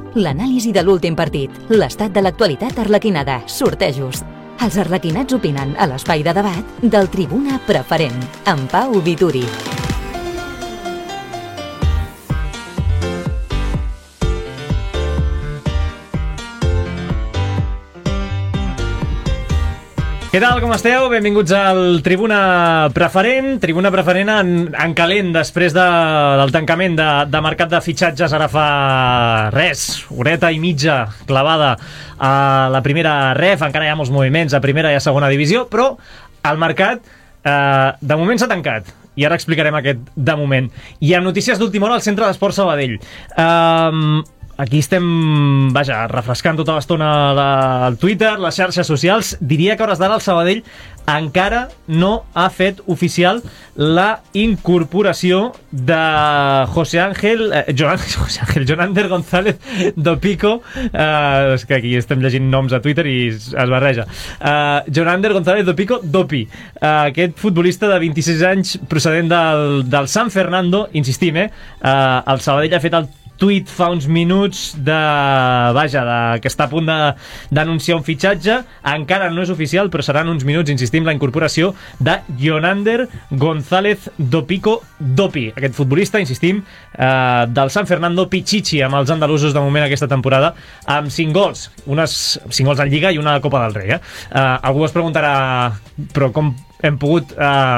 L'anàlisi de l'últim partit, l'estat de l'actualitat arlequinada, sortejos. Els arlequinats opinen a l'espai de debat del Tribuna Preferent, amb Pau Vituri. Què tal, com esteu? Benvinguts al Tribuna Preferent. Tribuna Preferent en calent després del tancament de mercat de fitxatges. Ara fa horeta i mitja clavada a la primera ref. Encara hi ha molts moviments a primera i a segona divisió, però el mercat de moment s'ha tancat. I ara explicarem aquest de moment. I amb notícies d'última hora al Centre d'Esport Sabadell. Aquí estem, refrescant tota l'estona el Twitter, les xarxes socials. Diria que a hores d'ara el Sabadell encara no ha fet oficial la incorporació de Jonander González Dopico. És que aquí estem llegint noms a Twitter i es barreja. Jonander González Dopico, Dopi. Aquest futbolista de 26 anys procedent del San Fernando, insistim, el Sabadell ha fet el tuit fa uns minuts que està a punt d'anunciar un fitxatge. Encara no és oficial, però seran uns minuts, insistim, la incorporació de Jonander González Dopico Dopi, aquest futbolista, insistim, del San Fernando Pichichi, amb els andalusos de moment aquesta temporada, amb 5 gols, 5 gols en Lliga i una Copa del Rei. Algú es preguntarà, però com hem pogut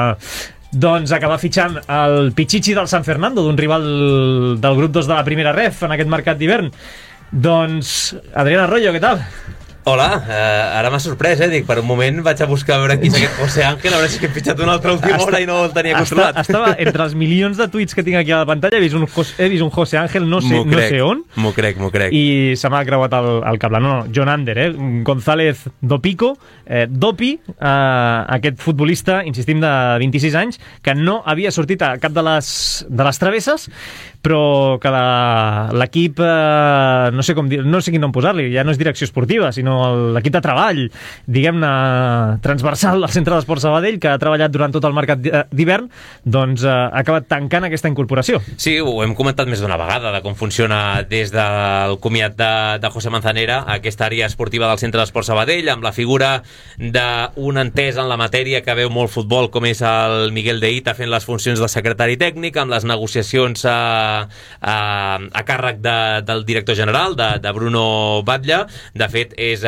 acabar fitxant el Pichichi del San Fernando, d'un rival del grup 2 de la primera ref en aquest mercat d'hivern? Doncs, Adrián Arroyo, què tal? Hola, ara m'ha sorprès, Dic, per un moment vaig a buscar a veure qui és aquest José Ángel, a veure si he fitxat una altra última hora i no el tenia controlat. Estava entre els milions de tuits que tinc aquí a la pantalla, he vist un José Ángel, no sé on. M'ho crec. I se m'ha creuat el cable. No, Jonander, González Dopico, Dopi, aquest futbolista, insistim, de 26 anys, que no havia sortit a cap de les travesses, però que l'equip, no sé quin nom posar-li, ja no és direcció esportiva, sinó l'equip de treball, diguem-ne, transversal al Centre d'Esport Sabadell, que ha treballat durant tot el mercat d'hivern, doncs ha acabat tancant aquesta incorporació. Sí, ho hem comentat més d'una vegada, de com funciona des del comiat de José Manzanera, aquesta àrea esportiva del Centre d'Esport Sabadell, amb la figura d'un entès en la matèria que veu molt futbol, com és el Miguel de Ita, fent les funcions de secretari tècnic, amb les negociacions a càrrec del director general, de Bruno Batlle. De fet, és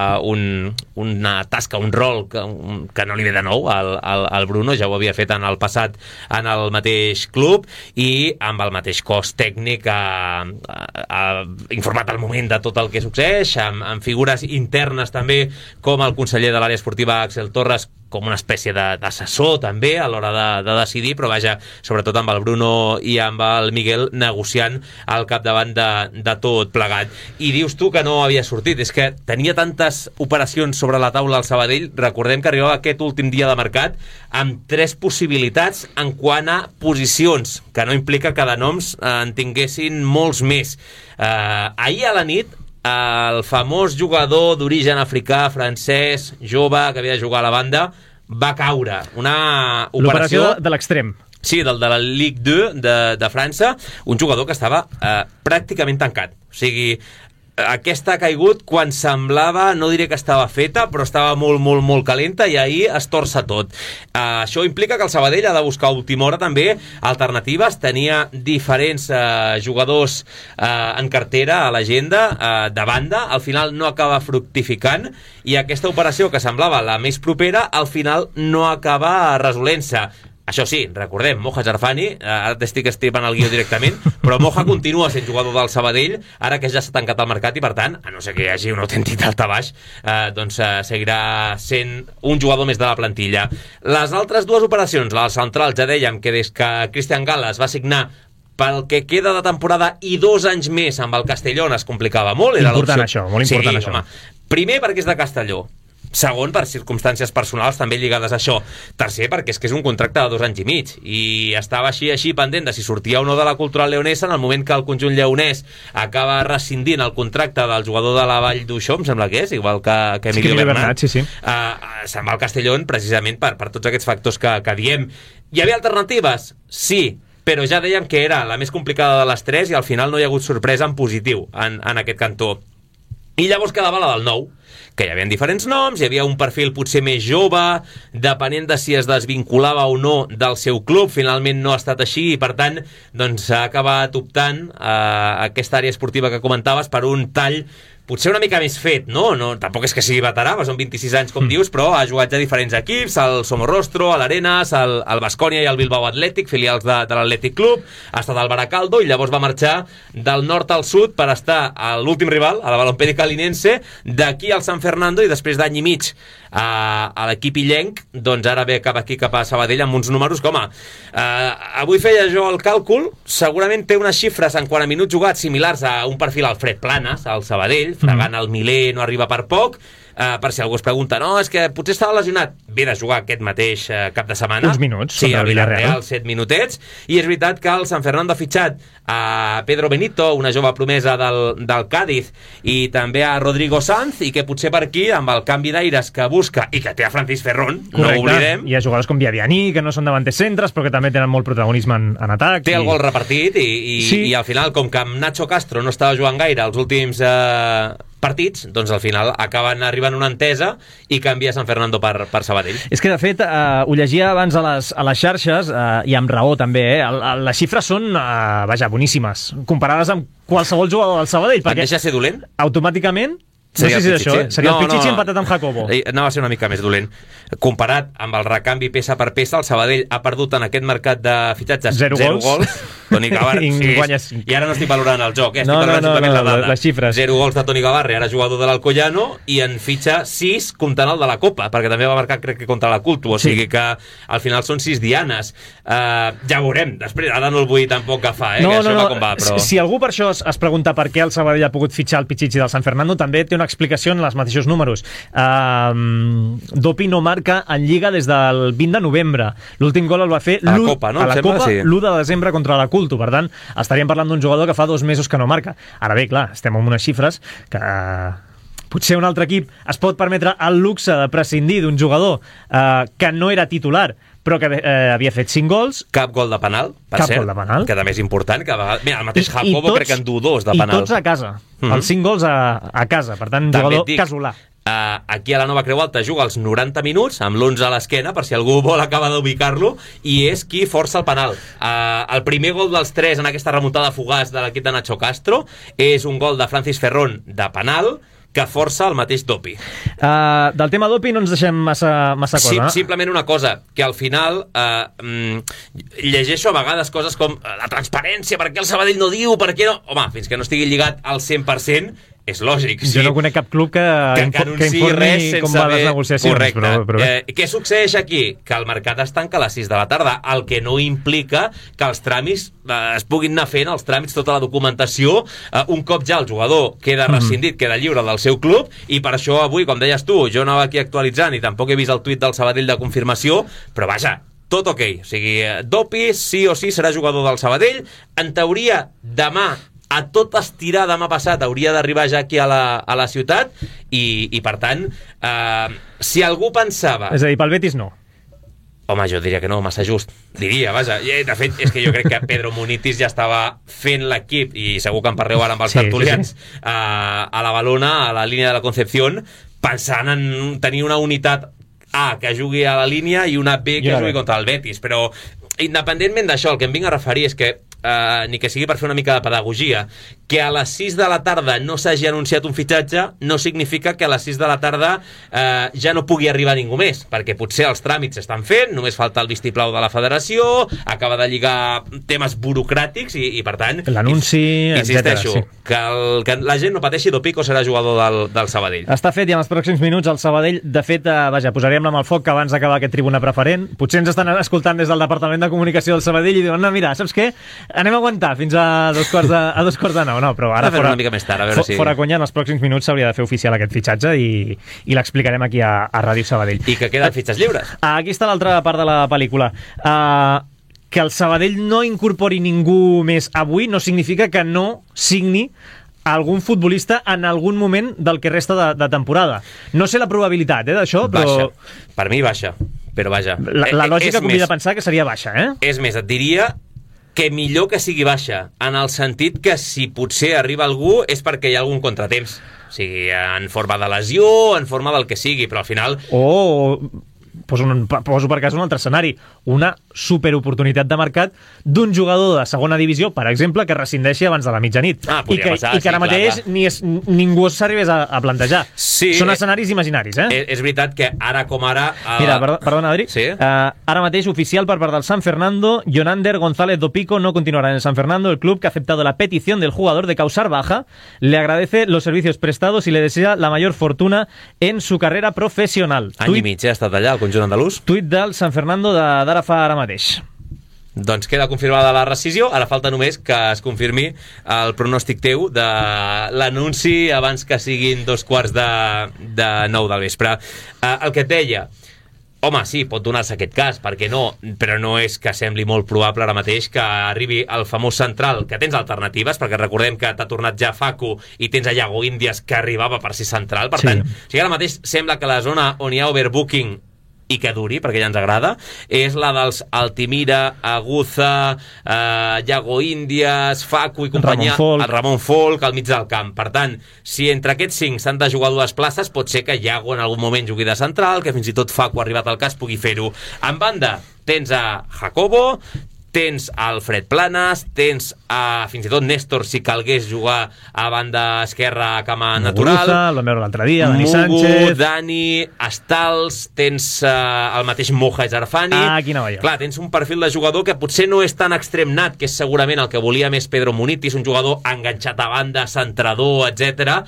una tasca, un rol que no li ve de nou al Bruno, ja ho havia fet en el passat en el mateix club, i amb el mateix cos tècnic ha informat al moment de tot el que succeeix, amb figures internes també, com el conseller de l'àrea esportiva Axel Torres, com una espècie d'assessor també a l'hora de decidir, però sobretot amb el Bruno i amb el Miguel negociant al capdavant de tot plegat. I dius tu que no havia sortit, és que tenia tantes operacions sobre la taula al Sabadell. Recordem que arribava aquest últim dia de mercat amb 3 possibilitats en quant a posicions, que no implica que de noms en tinguessin molts més. Ahir a la nit el famós jugador d'origen africà, francès, jove, que havia de jugar a la banda, va caure. Una operació de l'extrem. Sí, de la Ligue 2 de França, un jugador que estava pràcticament tancat. O sigui, aquesta ha caigut quan semblava, no diré que estava feta, però estava molt, molt, molt calenta, i ahir es torça tot. Això implica que el Sabadell ha de buscar a última hora també alternatives. Tenia diferents jugadors en cartera a l'agenda de banda. Al final no acaba fructificant, i aquesta operació que semblava la més propera al final no acaba resolent-se. Això sí, recordem, Moja Jarfani, ara t'estic estripant el guió directament, però Moja continua sent jugador del Sabadell, ara que ja s'ha tancat el mercat, i per tant, a no ser que hi hagi un autèntic daltabaix, doncs seguirà sent un jugador més de la plantilla. Les altres dues operacions, la del central, ja dèiem que des que Cristian Gales va signar pel que queda de temporada i 2 anys més amb el Castellón, es complicava molt. Important això, molt important això. Home. Primer perquè és de Castelló. Segon, per circumstàncies personals també lligades a això. Tercer, perquè és que és un contracte de 2 anys i mig, i estava així pendent de si sortia o no de la Cultural Leonesa. En el moment que el conjunt lleonès acaba rescindint el contracte del jugador de la Vall d'Uixó, em sembla que és, igual que Emilio Bernat, sí. Se'n va al Castellón precisament per tots aquests factors que diem. Hi havia alternatives? Sí. però ja deien que era la més complicada de les 3 i al final no hi ha hagut sorpresa en positiu en aquest cantó. I llavors quedava la del 9, que hi havia diferents noms, hi havia un perfil potser més jove, depenent de si es desvinculava o no del seu club. Finalment no ha estat així i, per tant, doncs s'ha acabat optant a aquesta àrea esportiva que comentaves per un tall potser una mica més fet, no? Tampoc és que sigui veterà, són 26 anys, com dius, però ha jugat a diferents equips, al Somorrostro, a l'Arenas, al Baskonia i al Bilbao Athletic, filials de l'Athletic Club, ha estat al Baracaldo i llavors va marxar del nord al sud per estar a l'últim rival, a la Balompédica Linense, d'aquí al San Fernando i després d'any i mig a l'equip illenc, doncs ara ve cap aquí, cap a Sabadell, amb uns números que, home, avui feia jo el càlcul, segurament té unes xifres en quant a minuts jugats similars a un perfil Alfred Planas, al Sabadell, fregant el miler, no arriba per poc, per si algú es pregunta, no, és que potser estava lesionat, ve de jugar aquest mateix cap de setmana. Uns minuts, sí, a Villarreal, 7 minutets, i és veritat que el San Fernando ha fitxat a Pedro Benito, una jove promesa del Cádiz, i també a Rodrigo Sanz, i que potser per aquí, amb el canvi d'aires que busca, i que té a Francis Ferrón, no ho oblidem. Hi ha jugadors com Biabianí, que no són davanters centres, però que també tenen molt protagonisme en atac. Té el gol repartit, i al final, com que amb Nacho Castro no estava jugant gaire els últims partits, doncs al final acaben arribant una entesa i canvia San Fernando per Sabadell. És que de fet ho llegia abans a les xarxes i amb raó també, les xifres són boníssimes, comparades amb qualsevol jugador del Sabadell, perquè et deixa ser dolent? Automàticament no sé si és això, seria el Pichichi empatat amb Jacobo. No va ser una mica més dolent. Comparat amb el recanvi peça per peça, el Sabadell ha perdut en aquest mercat de fitxatges 0 gols. Toni Gavarre, i ara no estic valorant el joc, estic valorant simplement la dada. Les xifres. 0 gols de Toni Gavarre, ara jugador de l'Alcoyano, i en fitxa 6 comptant el de la Copa, perquè també va marcar, crec que contra la Culto, o sigui que al final són 6 dianes. Ja veurem, després, ara no el vull tampoc agafar, que això va com va, però... Si algú per això es pregunta per què el Sabadell ha pogut fitxar el Pichichi del San Fernando, també té una explicació en els mateixos números. Dopi no marca en Lliga des del 20 de novembre. L'últim gol el va fer a la Copa, no? l'1 de desembre contra la Culto. Per tant, estaríem parlant d'un jugador que fa 2 mesos que no marca. Ara bé, clar, estem amb unes xifres que potser un altre equip es pot permetre el luxe de prescindir d'un jugador que no era titular, però que havia fet 5 gols. Cap gol de penal, per cert, gol de penal. Que també és important. Mira, el mateix Jacobo crec que en du 2 de penal. I tots a casa. Els 5 gols a casa. Per tant, jugador casolà. Aquí a la Nova Creu Alta juga els 90 minuts amb l'11 a l'esquena, per si algú vol acabar d'ubicar-lo, i és qui força el penal. El primer gol dels 3 en aquesta remuntada fugaç de l'equip de Nacho Castro és un gol de Francis Ferrón de penal que força el mateix Dopi. Del tema Dopi no ens deixem massa cosa. Simplement una cosa, que al final llegeixo a vegades coses com la transparència, per què el Sabadell no diu, per què no... Home, fins que no estigui lligat al 100%, és lògic. Jo no conec cap club que informi com va les negociacions. Correcte. Però què succeeix aquí? Que el mercat es tanca a les 6 de la tarda, el que no implica que els tràmits es puguin anar fent, els tràmits, tota la documentació, un cop ja el jugador queda rescindit, queda lliure del seu club, i per això avui, com deies tu, jo anava aquí actualitzant i tampoc he vist el tuit del Sabadell de confirmació, però vaja, tot ok. O sigui, Dopi sí o sí serà jugador del Sabadell. En teoria, demà, a tot estirar demà passat, hauria d'arribar ja aquí a la ciutat, i per tant, si algú pensava... És a dir, pel Betis no. Home, jo diria que no, massa just. Diria, vaja. De fet, és que jo crec que Pedro Munitis ja estava fent l'equip, i segur que en parleu ara amb els tertulians, a la Balona, a la línia de la Concepción, pensant en tenir una unitat A que jugui a la línia i una B que jugui contra el Betis. Però, independentment d'això, el que em vinc a referir és que ni que sigui per fer una mica de pedagogia, que a les 6 de la tarda no s'hagi anunciat un fitxatge no significa que a les 6 de la tarda ja no pugui arribar ningú més, perquè potser els tràmits s'estan fent, només falta el vistiplau de la federació, acaba de lligar temes burocràtics i per tant l'anunci, insisteixo, que la gent no pateixi, Dopico serà jugador del Sabadell. Està fet, i en els pròxims minuts el Sabadell, de fet, posarem amb el foc que abans d'acabar aquest tribuna preferent, potser ens estan escoltant des del Departament de Comunicació del Sabadell i diuen, no, mira, saps què? Anem a aguantar fins a 2:45. No, però ara una mica més tard, a veure si... fora conya, en els pròxims minuts s'hauria de fer oficial aquest fitxatge i l'explicarem aquí a Ràdio Sabadell. I que queden fitxes lliures. Aquí està l'altra part de la pel·lícula. Que el Sabadell no incorpori ningú més avui no significa que no signi algun futbolista en algun moment del que resta de temporada. No sé la probabilitat d'això, però... Baixa. Per mi baixa, però vaja. La lògica convida a pensar que seria baixa, És més, et diria que millor que sigui baixa, en el sentit que si potser arriba algú és perquè hi ha algun contratemps. O sigui, en forma de lesió, en forma del que sigui, però al final... Poso per cas un altre escenari, una superoportunitat de mercat d'un jugador de segona divisió, per exemple, que rescindeixi abans de la mitjanit. I que ara mateix ningú s'arribés a plantejar. Sí, són escenaris imaginaris, És veritat que ara com ara... Mira, perdona, Adri. Sí? Ara mateix, oficial per part del San Fernando, Jonander González Dopico no continuará en el San Fernando. El club, que ha aceptado la petición del jugador de causar baja, le agradece los servicios prestados y le desea la mayor fortuna en su carrera profesional. Any i mig ha estat allà, el conjunt andalús. Tuit del San Fernando d'ara fa ara mateix. Doncs queda confirmada la rescisió, ara falta només que es confirmi el pronòstic teu de l'anunci abans que siguin 8:45 del vespre. El que et deia, home, sí, pot donar-se aquest cas, perquè no, però no és que sembli molt probable ara mateix que arribi el famós central, que tens alternatives, perquè recordem que t'ha tornat ja Facu i tens a Iago Índias, que arribava per ser central, per tant, o sigui, ara mateix sembla que la zona on hi ha overbooking i que duri, perquè ja ens agrada, és la dels Altimira, Aguza, Iago Índias, Facu i companyia, el Ramon Folk al mig del camp. Per tant, si entre aquests 5 s'han de jugar 2 places, pot ser que Iago en algun moment jugui de central, que fins i tot Facu, arribat al cas, pugui fer-ho. En banda, tens a Jacobo, tens Alfred Planas, tens fins i tot Néstor, si calgués jugar a banda esquerra a cama natural. El vam veure l'altre dia, Dani Sánchez. Dani, Estals, tens el mateix Moja Zarfani. Quina valla. Clar, tens un perfil de jugador que potser no és tan extrem nat, que és segurament el que volia més Pedro Munitis, un jugador enganxat a banda, centrador, etc.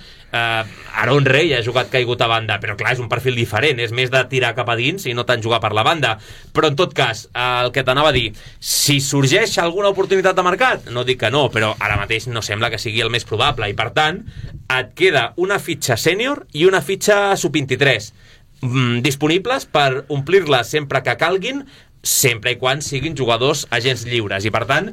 Aaron Rey ha jugat caigut a banda, però clar, és un perfil diferent, és més de tirar cap a dins i no tant jugar per la banda. Però en tot cas, el que t'anava a dir, si sorgeix alguna oportunitat de mercat, no dic que no, però ara mateix no sembla que sigui el més probable, i per tant et queda una fitxa sènior i una fitxa sub-23 disponibles per omplir-les sempre que calguin, sempre i quan siguin jugadors agents lliures. I per tant,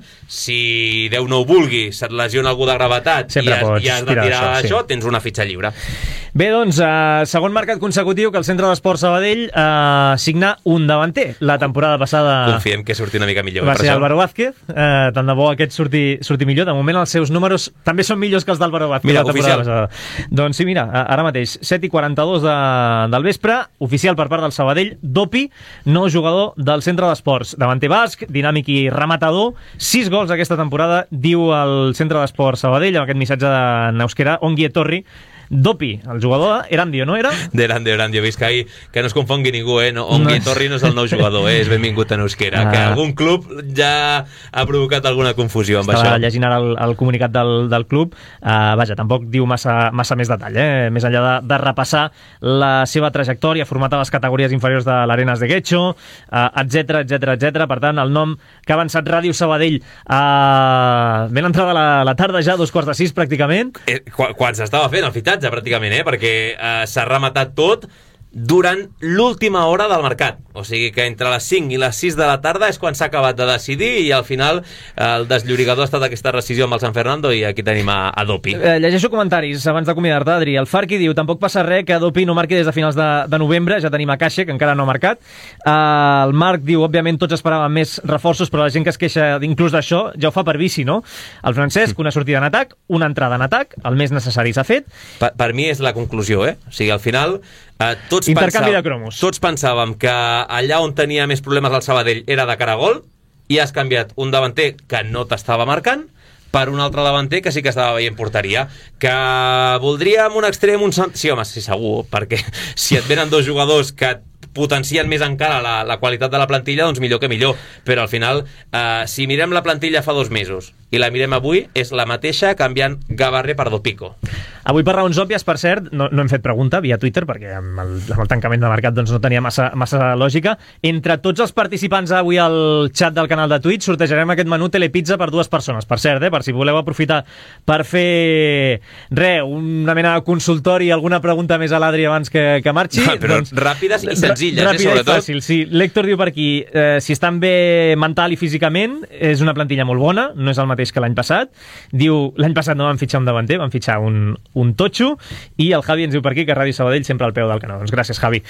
si Déu no ho vulgui, se't lesiona algú de gravetat i has de tirar això, tens una fitxa lliure. Bé, doncs, segon mercat consecutiu que el Centre d'Esports Sabadell signa un davanter. La temporada passada... Confiem que surti una mica millor. Va ser Álvaro Vázquez. Tant de bo aquest surti millor. De moment els seus números també són millors que els d'Álvaro Vázquez. Mira, oficial. Doncs sí, mira, ara mateix, 7:42 del vespre, oficial per part del Sabadell, Dopi, nou jugador del Centre d'Esports. Davanter basc, dinàmic i rematador. 6 gols aquesta temporada, diu el Centre d'Esports Sabadell, amb aquest missatge en euskera, Ongi etorri. Dopi, el jugador Erandio, no era? Erandio, vist que no es confongui ningú, no? Ongi etorri no és el nou jugador, és benvingut en euskera, que algun club ja ha provocat alguna confusió amb això. Estava llegint ara el comunicat del club, vaja, tampoc diu massa més detall, més enllà de repassar la seva trajectòria, format a les categories inferiors de l'Arenas de Guecho, etc. Per tant, el nom que ha avançat Ràdio Sabadell ben entrada la tarda ja, 5:45 pràcticament. Quan s'estava fent el fitatge, pràcticament, perquè s'ha rematat tot durant l'última hora del mercat. O sigui que entre les 5 i les 6 de la tarda és quan s'ha acabat de decidir i al final el desllorigador ha estat aquesta rescisió amb el San Fernando i aquí tenim a Dopi. Llegeixo comentaris abans d'acomiadar-te, Adri. El Farqui diu, tampoc passa res que Dopi no marqui des de finals de novembre, ja tenim a Caixa, que encara no ha marcat. El Marc diu, òbviament tots esperaven més reforços, però la gent que es queixa inclús d'això ja ho fa per vici, no? El Francesc, una sortida en atac, una entrada en atac, el més necessari s'ha fet. Per mi és la conclusió, O sigui, al final tots pensàvem que allà on tenia més problemes el Sabadell era de cara a gol i has canviat un davanter que no t'estava marcant per un altre davanter que sí que estava veient porteria. Que voldríem un extrem, sí, home, sí, segur, perquè si et venen 2 jugadors que potencien més encara la qualitat de la plantilla, doncs millor que millor. Però al final, si mirem la plantilla fa 2 mesos i la mirem avui, és la mateixa canviant Gabarre per Dopico. Avui, per raons òbvies, per cert, no hem fet pregunta via Twitter, perquè amb el tancament de mercat doncs, no tenia massa lògica. Entre tots els participants avui al xat del canal de Twitch sortejarem aquest menú Telepizza per 2 persones. Per cert, per si voleu aprofitar per fer una mena de consultori, alguna pregunta més a l'Adri abans que marxi. Però doncs, ràpides i senzilles, ràpida sobretot. I fàcil, sí. L'Héctor diu per aquí, si estan bé mental i físicament, és una plantilla molt bona, no és el mateix que l'any passat. Diu, l'any passat no van fitxar un davanter, van fitxar un totxo, i el Javi ens diu per aquí que Ràdio Sabadell sempre al peu del canó. Doncs gràcies, Javi.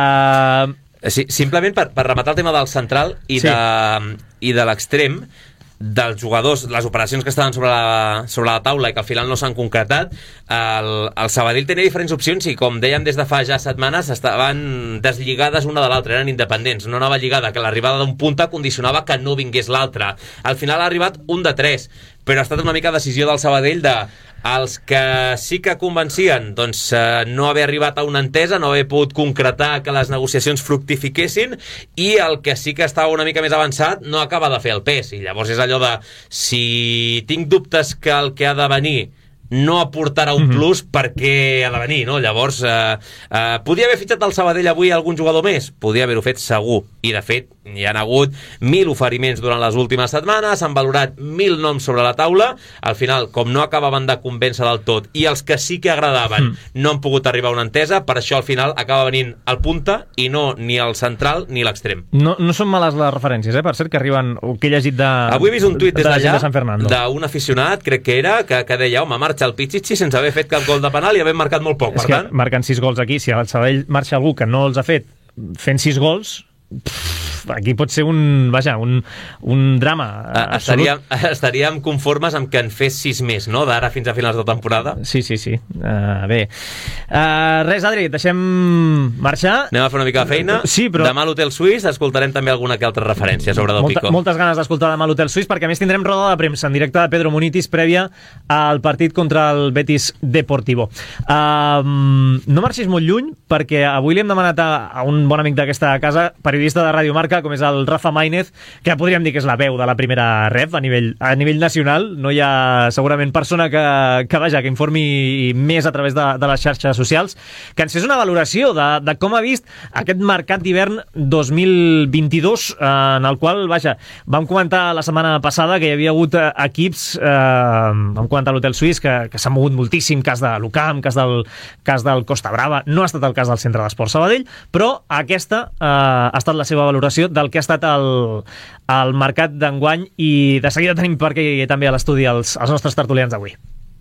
Sí, simplement per rematar el tema del central i de l'extrem, dels jugadors, les operacions que estaven sobre la taula i que al final no s'han concretat, el Sabadell tenia diferents opcions i, com dèiem des de fa ja setmanes, estaven deslligades una de l'altra, eren independents, no anava lligada, que l'arribada d'un punta condicionava que no vingués l'altre. Al final ha arribat un de tres, però ha estat una mica decisió del Sabadell de els que sí que convencien, doncs no haver arribat a una entesa, no haver pogut concretar que les negociacions fructifiquessin, i el que sí que estava una mica més avançat no acaba de fer el pes, i llavors és allò de si tinc dubtes que el que ha de venir no aportarà un plus, perquè ha de venir, no? Llavors podia haver fitxat al Sabadell avui algun jugador més? Podia haver-ho fet segur, i de fet hi han hagut 1.000 oferiments durant les últimes setmanes, han valorat 1.000 noms sobre la taula, al final, com no acabaven de convèncer del tot, i els que sí que agradaven no han pogut arribar a una entesa, per això al final acaba venint el punta i no ni el central ni l'extrem. No són males les referències, per cert, que arriben, o que he llegit de... Avui he vist un tuit des d'allà de d'un aficionat, crec que era, que deia, home, marxa el Pichichi sense haver fet cap gol de penal i haver marcat molt poc, per tant... Marquen 6 gols aquí, si al Sabadell marxa algú que no els ha fet fent 6 gols... aquí pot ser un drama absolut. Estaríem conformes amb que en fes 6 més, no? D'ara fins a finals de temporada. Sí. Bé. Res, Adri, deixem marxar. Anem a fer una mica de feina. Sí, però... Demà a l'Hotel Suís escoltarem també alguna que altra referència sobre Del Pico. Moltes ganes d'escoltar demà a l'Hotel Suís, perquè a més tindrem roda de premsa en directe de Pedro Munitis prèvia al partit contra el Betis Deportivo. No marxis molt lluny, perquè avui li hem demanat a un bon amic d'aquesta casa, periodista de Radio Marca, com és el Rafa Maínez, que podríem dir que és la veu de la primera ref a nivell nacional. No hi ha segurament persona que informi més a través de les xarxes socials, que ens fes una valoració de com ha vist aquest mercat d'hivern 2022, en el qual, vam comentar la setmana passada que hi havia hagut equips, vam comentar a l'Hotel Suís, que s'ha mogut moltíssim, cas de l'UCAM, cas del Costa Brava, no ha estat el cas del Centre d'Esport Sabadell, però aquesta ha estat la seva valoració del que ha estat el mercat d'enguany, i de seguida tenim per aquí també a l'estudi els nostres tertulians d'avui.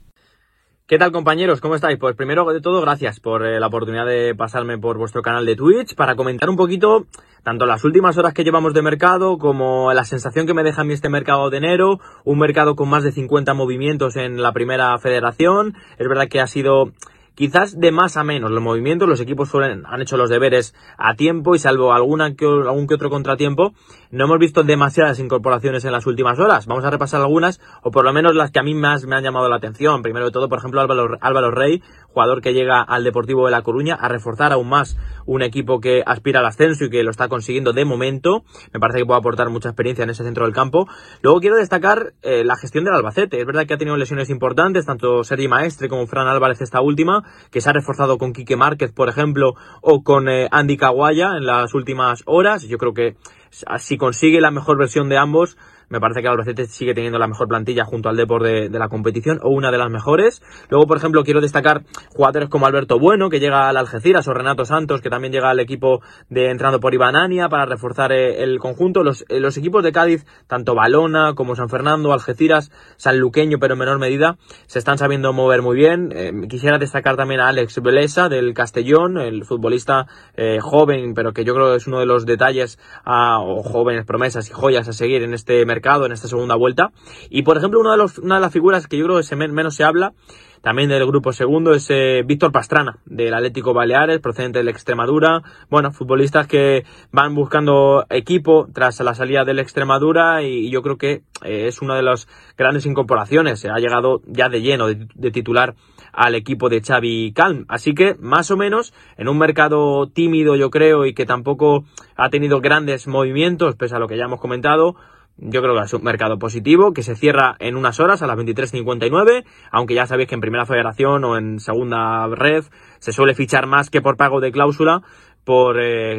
¿Qué tal, compañeros? ¿Cómo estáis? Pues primero de todo, gracias por la oportunidad de pasarme por vuestro canal de Twitch para comentar un poquito tanto las últimas horas que llevamos de mercado como la sensación que me deja a mí este mercado de enero, un mercado con más de 50 movimientos en la primera federación. Es verdad que ha sido... quizás de más a menos los movimientos, los equipos han hecho los deberes a tiempo, y salvo algún que otro contratiempo, no hemos visto demasiadas incorporaciones en las últimas horas. Vamos a repasar algunas, o por lo menos las que a mí más me han llamado la atención. Primero de todo, por ejemplo, Álvaro Rey, jugador que llega al Deportivo de La Coruña a reforzar aún más un equipo que aspira al ascenso y que lo está consiguiendo de momento. Me parece que puede aportar mucha experiencia en ese centro del campo. Luego quiero destacar la gestión del Albacete. Es verdad que ha tenido lesiones importantes, tanto Sergi Maestre como Fran Álvarez esta última, que se ha reforzado con Quique Márquez, por ejemplo, o con Andy Caguaya en las últimas horas. Yo creo que si consigue la mejor versión de ambos, me parece que el Albacete sigue teniendo la mejor plantilla junto al Depor de la competición, o una de las mejores. Luego, por ejemplo, quiero destacar jugadores como Alberto Bueno, que llega al Algeciras, o Renato Santos, que también llega al equipo entrenado por Iván Ania para reforzar el conjunto. Los equipos de Cádiz, tanto Valona como San Fernando, Algeciras, Sanluqueño, pero en menor medida, se están sabiendo mover muy bien. Quisiera destacar también a Alex Blesa del Castellón, el futbolista joven, pero que yo creo que es uno de los detalles o jóvenes promesas y joyas a seguir en este mercado, en esta segunda vuelta. Y por ejemplo, una de las figuras que yo creo que menos se habla también del grupo segundo es Víctor Pastrana, del Atlético Baleares, procedente del Extremadura. Bueno, futbolistas que van buscando equipo tras la salida del Extremadura, y yo creo que es una de las grandes incorporaciones. Ha llegado ya de lleno de titular al equipo de Xavi Calm. Así que, más o menos, en un mercado tímido, yo creo, y que tampoco ha tenido grandes movimientos, pese a lo que ya hemos comentado, yo creo que es un mercado positivo, que se cierra en unas horas, a las 23:59, aunque ya sabéis que en primera federación o en segunda red se suele fichar más que por pago de cláusula por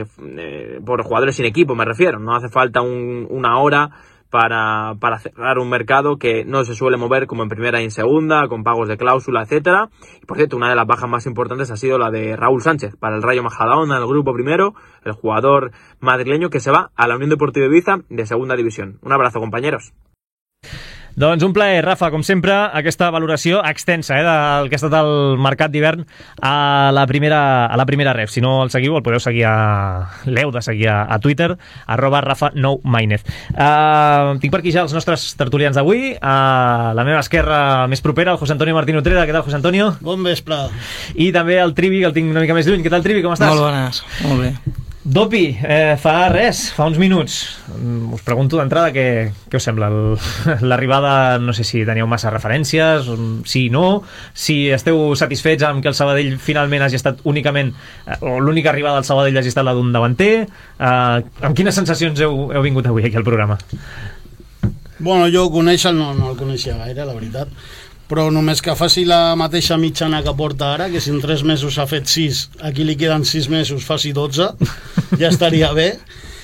jugadores sin equipo, me refiero. No hace falta una hora para cerrar un mercado que no se suele mover como en primera y en segunda, con pagos de cláusula, etcétera. Y por cierto, una de las bajas más importantes ha sido la de Raúl Sánchez para el Rayo Majadahonda, en el grupo primero, el jugador madrileño que se va a la Unión Deportiva Ibiza de segunda división. Un abrazo, compañeros. Doncs un plaer, Rafa, com sempre, aquesta valoració extensa del que ha estat el mercat d'hivern a la primera ref. Si no el seguiu, el podeu seguir l'heu de seguir a Twitter, @Rafa9Maínez. Tinc per aquí ja els nostres tertulians d'avui. A la meva esquerra més propera, el José Antonio Martín Utrera. Què tal, José Antonio? Bon vespre. I també el Trivi, que el tinc una mica més lluny. Què tal, Trivi, com estàs? Molt bones, molt bé. Dopi, fa uns minuts. Us pregunto d'entrada què us sembla l'arribada, no sé si teníeu massa referències, sí, no, si esteu satisfets amb que el Sabadell finalment hagi estat únicament, o l'única arribada al Sabadell hagi estat la d'un davanter. Amb quines sensacions heu vingut avui aquí al programa? Bueno, jo conèixer no el coneixia gaire, la veritat, però només que faci la mateixa mitjana que porta ara, que si en 3 mesos ha fet 6, aquí li queden 6 mesos, faci 12, ja estaria bé.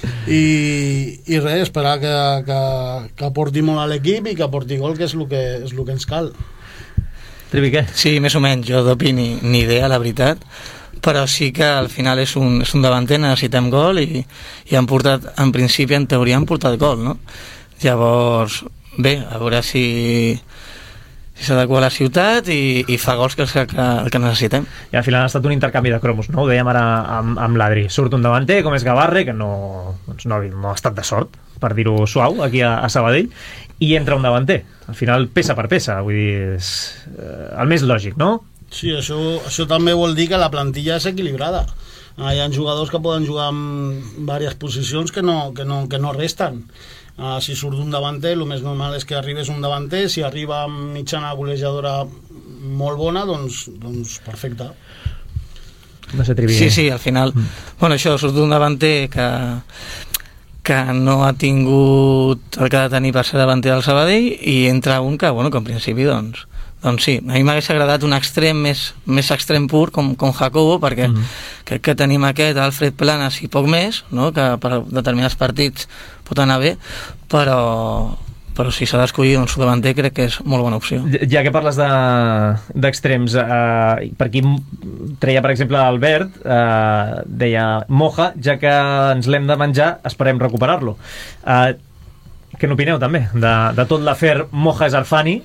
I res, esperar que aporti molt a l'equip i que aporti gol, que és el que ens cal. Trivi, què? Sí, més o menys, jo d'Opi ni idea, la veritat, però sí que al final és un davanter, necessitem gol i han portat, en principi, en teoria han portat gol, no? Llavors, bé, a veure si s'adequa a la ciutat i fa gols, que és el que necessitem. I al final ha estat un intercanvi de cromos, no? Ho dèiem ara amb l'Adri. Surt un davanter, com és Gavarre, que no ha estat de sort, per dir-ho suau, aquí a Sabadell, i entra un davanter. Al final, peça per peça, vull dir, és el més lògic, no? Sí, això també vol dir que la plantilla és equilibrada. Hi ha jugadors que poden jugar en diverses posicions que no resten. Si surt un davanter, el més normal és que arribés un davanter. Si arriba amb mitjana golejadora molt bona, doncs perfecte. No sé, Trivi. Sí, al final, bueno, això, surt un davanter que no ha tingut el que ha de tenir per ser davanter del Sabadell, i entra un que en principi, doncs sí, a mi m'hagués agradat un extrem més extrem pur com Jacobo, perquè crec que tenim aquest Alfred Planas i poc més, no? Que per determinats partits pot anar bé, però si s'ha d'escollir un davanter crec que és molt bona opció. Ja que parles d'extrems, per aquí treia, per exemple, Albert, deia Moja, ja que ens l'hem de menjar, esperem recuperar-lo. Què n'opineu també de tot l'afer Moja Zarfani?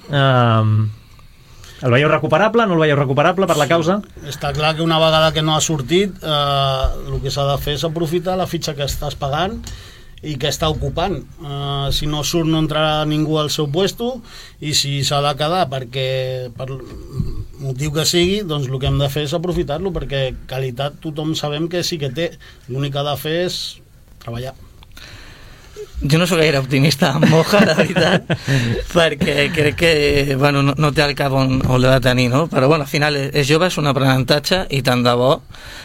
El veieu recuperable? No el veieu recuperable per la causa? Està clar que una vegada que no ha sortit, el que s'ha de fer és aprofitar la fitxa que estàs pagant i que està ocupant. Si no surt, no entrarà ningú al seu puesto, i si s'ha de quedar perquè per motiu que sigui, doncs el que hem de fer és aprofitar-lo, perquè qualitat tothom sabem que sí que té. L'únic que ha de fer és treballar. Jo no soc gaire optimista amb Moja, la veritat, perquè crec que no té el cap on l'ha de tenir, no? Però al final és jove, és un aprenentatge, i tant de bo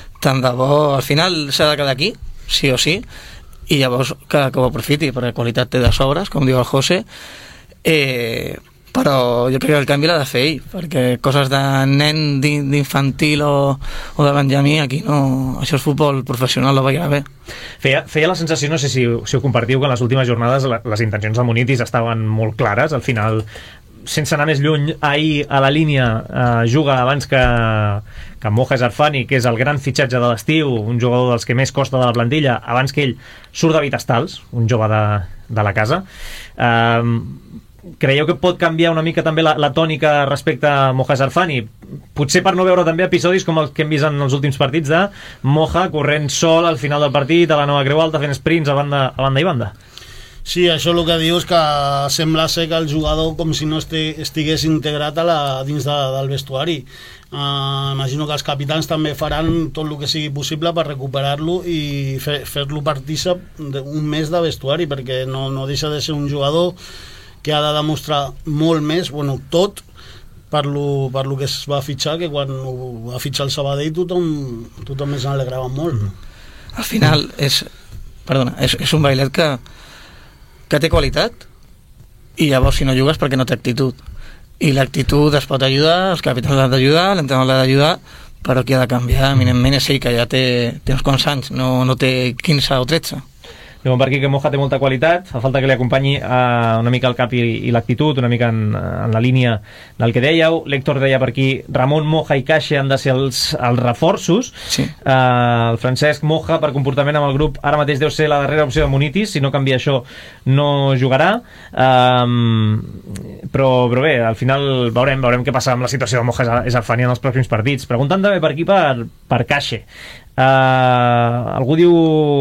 al final s'ha de quedar aquí, sí o sí, i llavors que ho aprofiti, perquè qualitat té de sobres, com diu el José, però jo crec que el canvi l'ha de fer ell, perquè coses de nen, d'infantil o de benjamí, aquí no, això és futbol professional, no veia bé. Feia la sensació, no sé si ho compartiu, que en les últimes jornades les intencions de Munitis estaven molt clares. Al final, sense anar més lluny, ahir a la línia juga abans que Moja Zarfani, que és el gran fitxatge de l'estiu, un jugador dels que més costa de la plantilla, abans que ell surt David Estals, un jove de la casa. Creieu que pot canviar una mica també la tònica respecte a Moja Zarfani? Potser per no veure també episodis com els que hem vist en els últims partits de Moja corrent sol al final del partit, a la nova Creu Alta, fent sprints a banda i banda. Sí, això el que diu és que sembla ser que el jugador com si no estigués integrat dins del vestuari. Imagino que els capitans també faran tot el que sigui possible per recuperar-lo i fer-lo partícip d'un mes de vestuari, perquè no deixa de ser un jugador que ha de demostrar molt més, tot, per lo que es va fitxar, que quan ho va fitxar el Sabadell tothom es n'alegrava molt. Al final és un bailet que té qualitat, i llavors si no jugues perquè no té actitud, i l'actitud es pot ajudar, els capitans l'han d'ajudar, l'entrenador l'ha d'ajudar, però qui ha de canviar eminentment és ell, que ja té uns quants anys, no té 15 o 13. Diuen per aquí que Moja té molta qualitat, fa falta que li acompanyi una mica el cap i l'actitud, una mica en la línia del que dèieu. L'Héctor deia per aquí, Ramon, Moja i Caixa han de ser els reforços. Sí. El Francesc, Moja per comportament amb el grup ara mateix deu ser la darrera opció de Munitis, si no canvia això no jugarà. Però bé, al final veurem què passa amb la situació de Moja Esarfani en els pròxims partits. Preguntant també per aquí per Caixa. Algú diu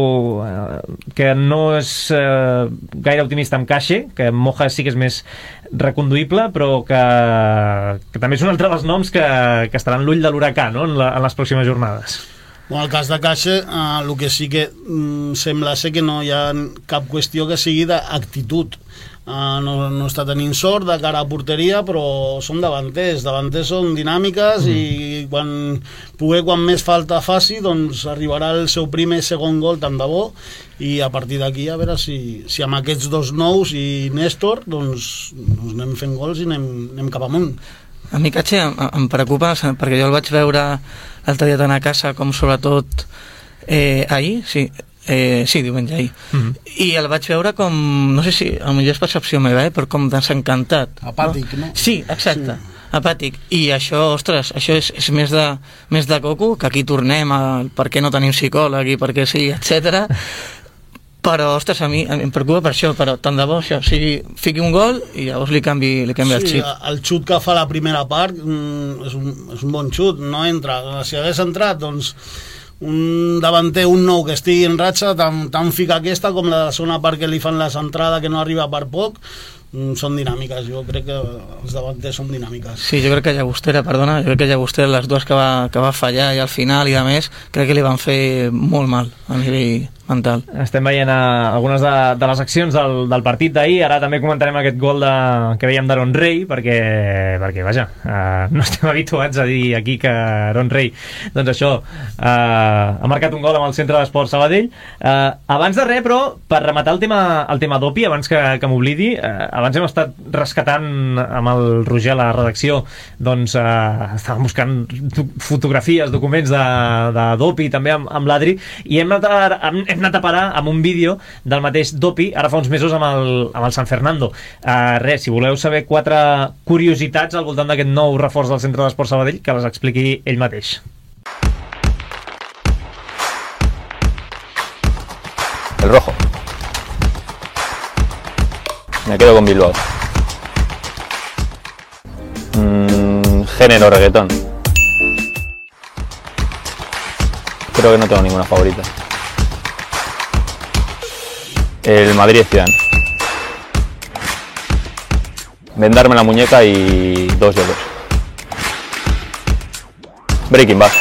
que no és gaire optimista amb Caixa, que Moja sí que és més reconduïble, però que també és un altre dels noms que estarà en l'ull de l'huracà, no? en les pròximes jornades. Bueno, el cas de Caixa, el que sí que sembla ser que no hi ha cap qüestió que sigui d'actitud. No està tenint sort de cara a porteria, però són davanters són dinàmiques i quan més falta faci, doncs arribarà el seu primer segon gol tant de bo, i a partir d'aquí a veure si amb aquests dos nous i Néstor doncs anem fent gols i anem cap amunt. A mi Caixa em preocupa perquè jo el vaig veure l'altre dia tant a casa com sobretot ahir, diumenge ahir. I el vaig veure com, no sé si potser és percepció meva, però com desencantat. Apàtic, no? Sí, exacte, apàtic. I això, ostres, això és més de coco, que aquí tornem a per què no tenim psicòleg i per què sí, etc. Però, ostres, a mi em preocupa per això, però tant de bo això, fiqui un gol i llavors li canvi el xip. Sí, el xut que fa la primera part és un bon xut, no entra. Si hagués entrat, doncs un davanter, un nou que estigui en ratxa, tant fica aquesta com la segona part que li fan la centrada que no arriba per poc, són dinàmiques. Jo crec que els davanters són dinàmiques. Sí, jo crec que Llagostera, les dues que va fallar i al final i a més, crec que li van fer molt mal a nivell mental. Estem veient algunes de les accions del partit d'ahir. Ara també comentarem aquest gol que veiem d'Aaron Rey, perquè vaja, no estem habituats a dir aquí que Aaron Rey doncs això, ha marcat un gol amb el Centre d'Esport Sabadell. Abans de res, però, per rematar el tema Dopi, abans que m'oblidi, abans hem estat rescatant amb el Roger a la redacció, doncs estàvem buscant fotografies, documents de Dopi, també amb l'Adri, i hem anat a parar amb un vídeo del mateix Dopi ara fa uns mesos amb el San Fernando. Si voleu saber 4 curiositats al voltant d'aquest nou reforç del Centre d'Esport Sabadell, que les expliqui ell mateix. El rojo. Me quedo con Bilbao. Género reggaetón. Creo que no tengo ninguna favorita. El Madrid es Zidane. Vendarme la muñeca y 2 dedos. Breaking Bad.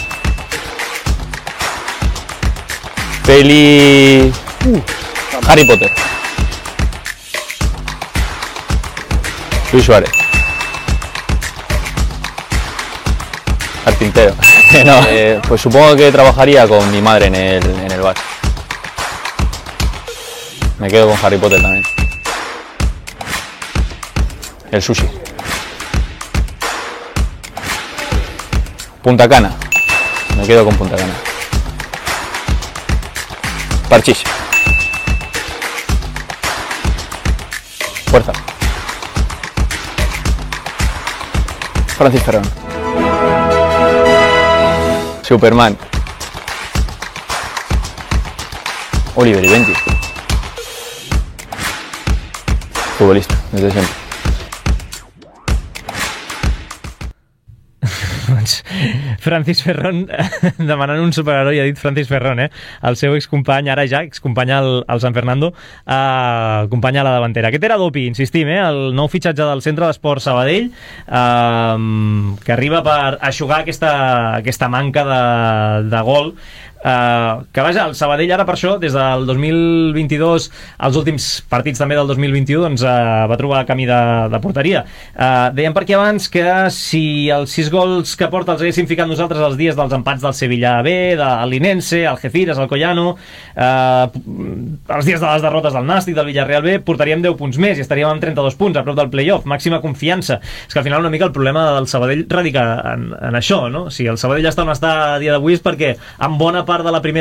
Peli... Harry Potter. Luis Suárez. Carpintero. No, pues supongo que trabajaría con mi madre en el bar. Me quedo con Harry Potter también. El sushi. Punta Cana. Me quedo con Punta Cana. Parchís. Fuerza. Francis Ferrón. Superman. Oliver y Benji. Futbolista, desde siempre. Francis Ferrón demanant un superheroi, ha dit Francis Ferrón, el seu excompany, ara ja excompany al San Fernando, company a la davantera. Aquest era Dopi, insistim, el nou fitxatge del Centre d'Esport Sabadell, que arriba per eixugar aquesta manca de gol, que vaja, el Sabadell ara per això des del 2022 als últims partits també del 2021 doncs va trobar camí de porteria. Dèiem per aquí abans que si els 6 gols que porta els haguéssim ficat nosaltres els dies dels empats del Sevilla B, del Linense, Algeciras, Alcoyano, els dies de les derrotes del Nàstic, del Villarreal B, portaríem 10 punts més i estaríem amb 32 punts a prop del playoff, màxima confiança. És que al final una mica el problema del Sabadell radica en això, no? Si el Sabadell està on està a dia d'avui és perquè en bona part de la primera,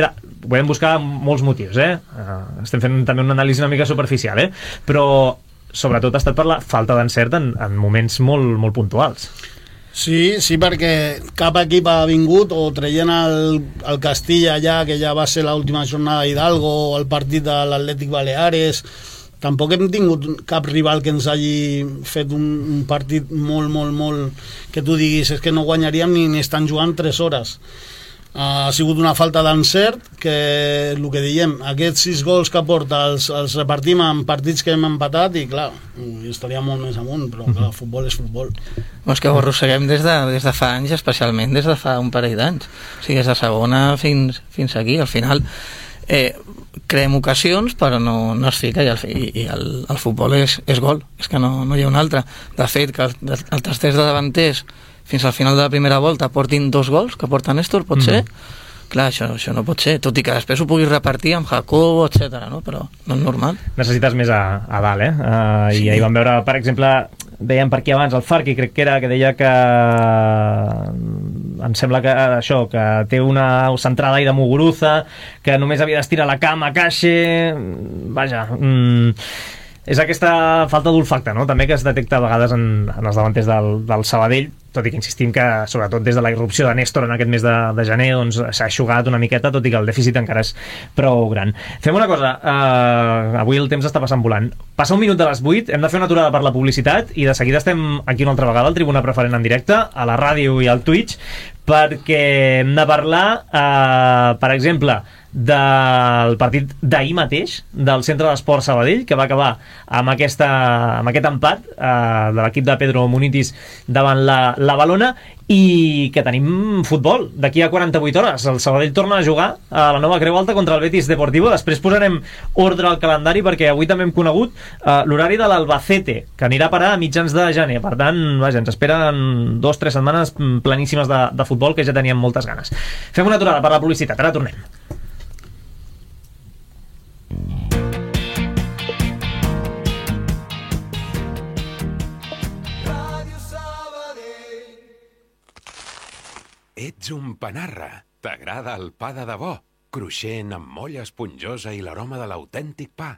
podem buscar molts motius, estem fent també una anàlisi una mica superficial, però sobretot ha estat per la falta d'encert en moments molt, molt puntuals. Sí, perquè cap equip ha vingut o traient el Castilla allà, que ja va ser l'última jornada d'Hidalgo, o el partit de l'Atlètic Baleares. Tampoc hem tingut cap rival que ens hagi fet un partit molt que tu diguis és que no guanyaríem ni estan jugant 3 hores. Ha sigut una falta d'encert que, el que diem, aquests 6 gols que porta els repartim en partits que hem empatat i clar, estaria molt més amunt, però clar, futbol és futbol. És que ho arrosseguem des de fa anys, especialment des de fa un parell d'anys, o sigui, des de segona fins aquí. Al final creem ocasions però no es fica, i el futbol és gol, és que no hi ha un altre. De fet, que els tercers de davanters fins al final de la primera volta portin 2 gols que porta Néstor, pot ser? Clar, això no pot ser, tot i que després ho puguis repartir amb Jacobo, etc. no? Però no és normal. Necessites més a dalt, sí. I ahir vam veure, per exemple, dèiem per aquí abans el Farqui, crec que era, que deia que em sembla que això, que té una centrada ahí de Muguruza, que només havia d'estirar la cama, Caixe, vaja... És aquesta falta d'olfacte, no? També que es detecta a vegades en els davanters del Sabadell, tot i que insistim que sobretot des de la irrupció de Néstor en aquest mes de gener doncs s'ha eixugat una miqueta, tot i que el dèficit encara és prou gran. Fem una cosa, avui el temps està passant volant. Passa 1 minut de les 8, hem de fer una aturada per la publicitat i de seguida estem aquí una altra vegada al Tribuna Preferent en directe, a la ràdio i al Twitch, perquè hem de parlar, per exemple, del partit d'ahir mateix del Centre d'Esport Sabadell, que va acabar amb aquest empat de l'equip de Pedro Munitis davant la Valona, i que tenim futbol d'aquí a 48 hores. El Sabadell torna a jugar a la nova Creu Alta contra el Betis Deportivo. Després posarem ordre al calendari, perquè avui també hem conegut l'horari de l'Albacete, que anirà a parar a mitjans de gener. Per tant, vaja, ens esperen 2-3 setmanes pleníssimes de futbol, que ja teníem moltes ganes. Fem una aturada per la publicitat, ara tornem. Ets un panarra. T'agrada el pa de debò, cruixent, amb molla esponjosa i l'aroma de l'autèntic pa.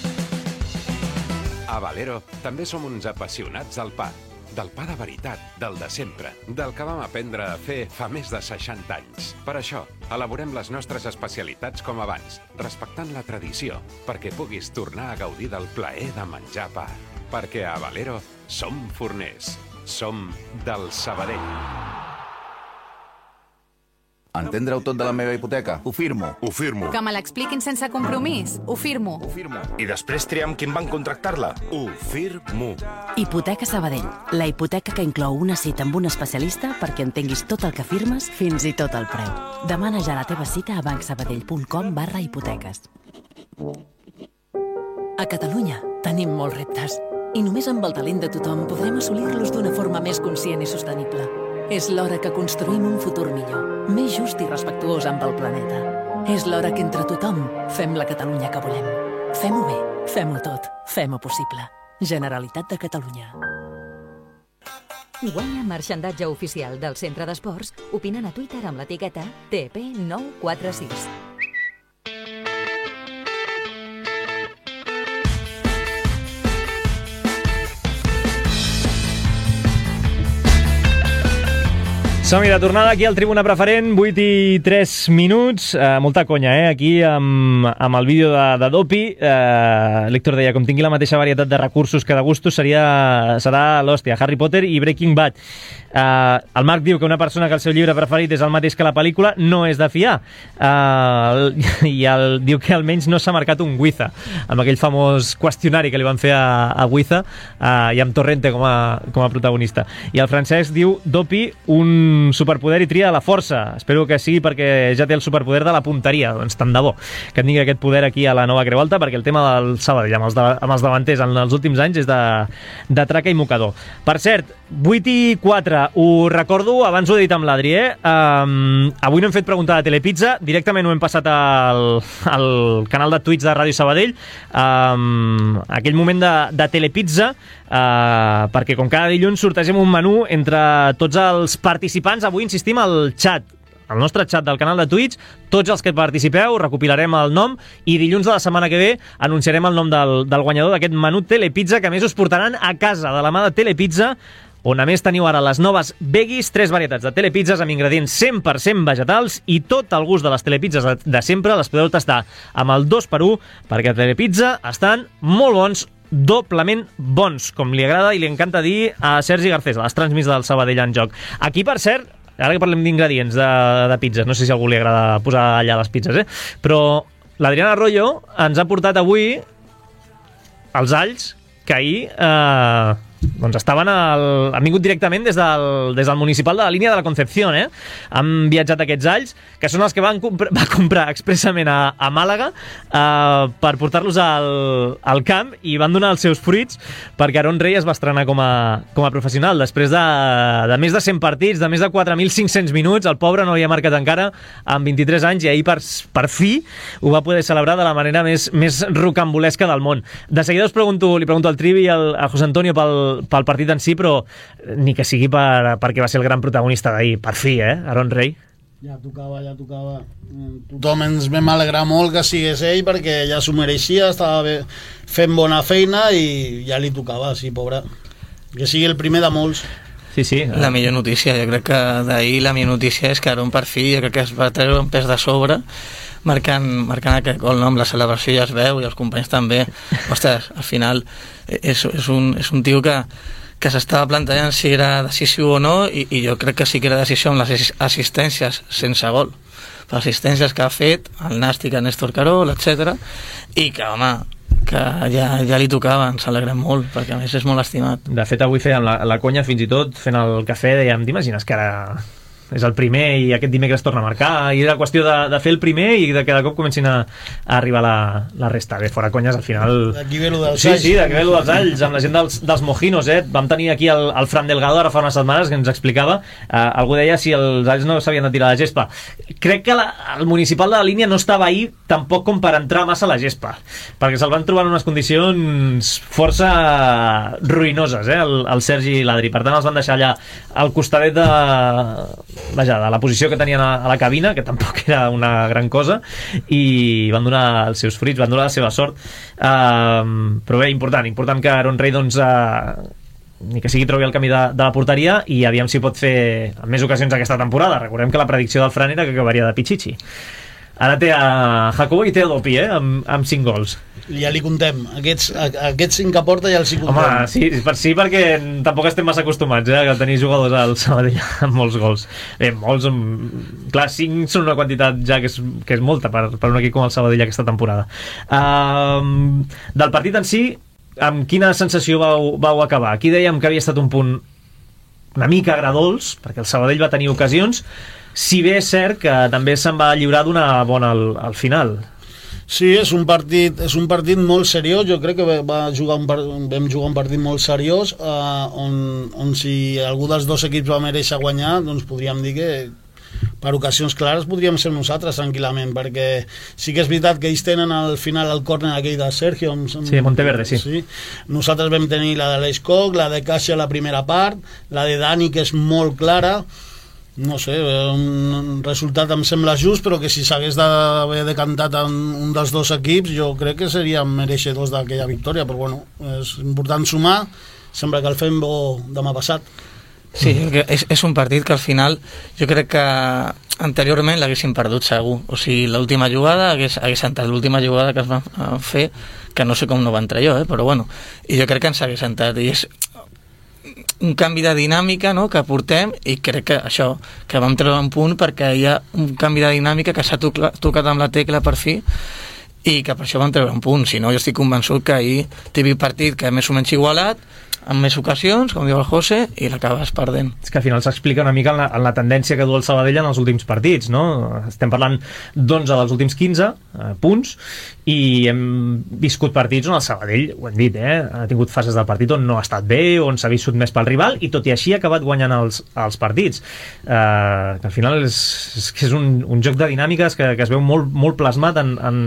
A Valero també som uns apassionats del pa de veritat, del de sempre, del que vam aprendre a fer fa més de 60 anys. Per això, elaborem les nostres especialitats com abans, respectant la tradició, perquè puguis tornar a gaudir del plaer de menjar pa. Perquè a Valero som forners, som del Sabadell. Entendre-ho tot de la meva hipoteca? Ho firmo. Ho firmo. Que me l'expliquin sense compromís? Ho firmo. Ho firmo. I després triar amb quin banc contractar-la? Ho firmo. Hipoteca Sabadell. La hipoteca que inclou una cita amb un especialista perquè entenguis tot el que firmes, fins i tot el preu. Demana ja la teva cita a bancsabadell.com/hipoteques. A Catalunya tenim molts reptes i només amb el talent de tothom podrem assolir-los d'una forma més conscient i sostenible. És l'hora que construïm un futur millor, més just i respectuós amb el planeta. És l'hora que entre tothom fem la Catalunya que volem. Fem-ho bé, fem-ho tot, fem-ho possible. Generalitat de Catalunya. Guanya marxandatge oficial del Centre d'Esports opinant a Twitter amb l'etiqueta TP946. Som-hi de tornada aquí al Tribuna Preferent, 8 i 3 minuts, molta conya, aquí amb el vídeo de Dopi. L'Héctor deia, com tingui la mateixa varietat de recursos que de gustos, serà l'hòstia, Harry Potter i Breaking Bad. El Marc diu que una persona que el seu llibre preferit és el mateix que la pel·lícula no és de fiar, i diu que almenys no s'ha marcat un Guiza, amb aquell famós qüestionari que li van fer a Guiza, i amb Torrente com a protagonista. I el Francesc diu, Dopi, un superpoder i tria de la força. Espero que sigui perquè ja té el superpoder de la punteria. Doncs tant de bo que tingui aquest poder aquí a la nova Creu Alta, perquè el tema del Sabadell amb els davanters en els últims anys és de traca i mocador. Per cert, 8 i 4, ho recordo, abans ho he dit amb l'Adri, avui no hem fet pregunta de Telepizza, directament ho hem passat al canal de Twitch de Ràdio Sabadell, aquell moment de Telepizza, perquè com cada dilluns sortegem un menú entre tots els participants. Avui insistim al xat, al nostre xat del canal de Twitch, tots els que participeu, recopilarem el nom i dilluns de la setmana que ve anunciarem el nom del guanyador d'aquest menú Telepizza, que a més us portaran a casa de la mà de Telepizza, on a més teniu ara les noves Veggies, 3 varietats de telepizzas amb ingredients 100% vegetals i tot el gust de les telepizzas de sempre les podeu tastar amb el 2x1, perquè a Telepizza estan molt bons, doblement bons, com li agrada i li encanta dir a Sergi Garcés, a les transmis del Sabadell en joc. Aquí, per cert, ara que parlem d'ingredients de pizzas, no sé si a algú li agrada posar allà les pizzas, però l'Adriana Arroyo ens ha portat avui els alls que ahir doncs estaven han vingut directament des del municipal de la línia de la Concepción, han viatjat aquests alls, que són els que va comprar expressament a Màlaga per portar-los al camp, i van donar els seus fruits perquè Aaron Rey es va estrenar com a professional després de més de 100 partits, de més de 4.500 minuts. El pobre no havia marcat encara amb 23 anys i ahir per fi ho va poder celebrar de la manera més rocambolesca del món. De seguida li pregunto al Trivi i al José Antonio pel partit en sí, però ni que sigui perquè va ser el gran protagonista d'ahir. Per fi, Aaron Rey. Ja tocava. Tothom ens vam alegrar molt que sigués ell, perquè ja s'ho mereixia, estava fent bona feina i ja li tocava, sí, pobre. Que sigui el primer de molts. Sí. La millor notícia, jo crec que d'ahir la millor notícia és que Aaron per fi, jo crec que es va treure un pes de sobre marcant aquest gol, no? Amb la celebració ja es veu i els companys també. Ostres, al final és un tio que s'estava plantejant si era decisiu o no, i jo crec que sí que era decisiu amb les assistències sense gol, per assistències que ha fet el Nàstic, el Néstor Carol, etc. I que, home, que ja li tocava, ens alegrem molt, perquè a més és molt estimat. De fet, avui fèiem la conya, fins i tot fent el cafè, dèiem, t'imagines que ara és el primer i aquest dimecres torna a marcar, i era qüestió de fer el primer i de que de cop comencin a arribar la resta. Bé, fora conyes, al final... D'aquí ve lo dels alls. Sí, d'aquí ve lo dels alls, amb la gent dels mojinos, Vam tenir aquí el Fran Delgado ara fa unes setmanes que ens explicava, algú deia si els alls no s'havien de tirar de gespa. Crec que el municipal de la línia no estava ahir tampoc com per entrar massa a la gespa, perquè se'l van trobar en unes condicions força ruïnoses, el Sergi i l'Adri. Per tant, els van deixar allà al costadet de la posició que tenien a la cabina, que tampoc era una gran cosa, i van donar els seus fruits, van donar la seva sort. Però bé, important que Aaron Rey doncs ni que sigui trobi el camí de la porteria, i aviam si pot fer en més ocasions aquesta temporada. Recordem que la predicció del Fran era que acabaria de Pichichi. Ara té a Jacobo i té a Dopi, amb 5 gols. Ja li contem. Aquests 5 que porta ja els hi contem. Home, sí, perquè tampoc estem massa acostumats a tenir jugadors al Sabadell amb molts gols. Molts, clar, 5 són una quantitat ja que és molta per un equip com el Sabadell aquesta temporada. Del partit en si, amb quina sensació vau acabar? Aquí dèiem que havia estat un punt una mica agradols, perquè el Sabadell va tenir ocasions, si bé és cert que també se'n va lliurar d'una bona al final. Sí, és un partit molt seriós. Jo crec que vam jugar un partit molt seriós, on si algú dels dos equips va mereixer guanyar, doncs podríem dir que per ocasions clares podríem ser nosaltres tranquil·lament, perquè sí que és veritat que ells tenen al final el córner aquell de Sergio, sí, Monteverde, sí. Nosaltres vam tenir la de l'Escoc, la de Caixa a la primera part, la de Dani, que és molt clara. No sé, un resultat em sembla just, però que si s'hagués d'haver decantat en un dels dos equips, jo crec que seríem mereixedors d'aquella victòria, però bueno, és important sumar, sembla que el fem bo demà passat. Sí, és un partit que al final jo crec que anteriorment l'haguessin perdut segur, o sigui, l'última jugada hagués entrat, l'última jugada que es va fer, que no sé com no va entrar jo, però bueno, i jo crec que ens hagués entrat, i és un canvi de dinàmica, no?, que portem, i crec que això, que vam treure un punt perquè hi ha un canvi de dinàmica que s'ha tocat amb la tecla per fi, i que per això vam treure un punt. Si no, jo estic convençut que ahir TV partit que més o menys igualat, amb més ocasions, com diu el José, i l'acabes perdent. És que al final s'explica una mica en la tendència que du el Sabadell en els últims partits, no? Estem parlant d'11 dels últims 15 punts, i hem viscut partits on el Sabadell, ho hem dit, ha tingut fases del partit on no ha estat bé, on s'ha vist sotmès pel rival, i tot i així ha acabat guanyant els partits. Que al final és un joc de dinàmiques que es veu molt, molt plasmat en aquest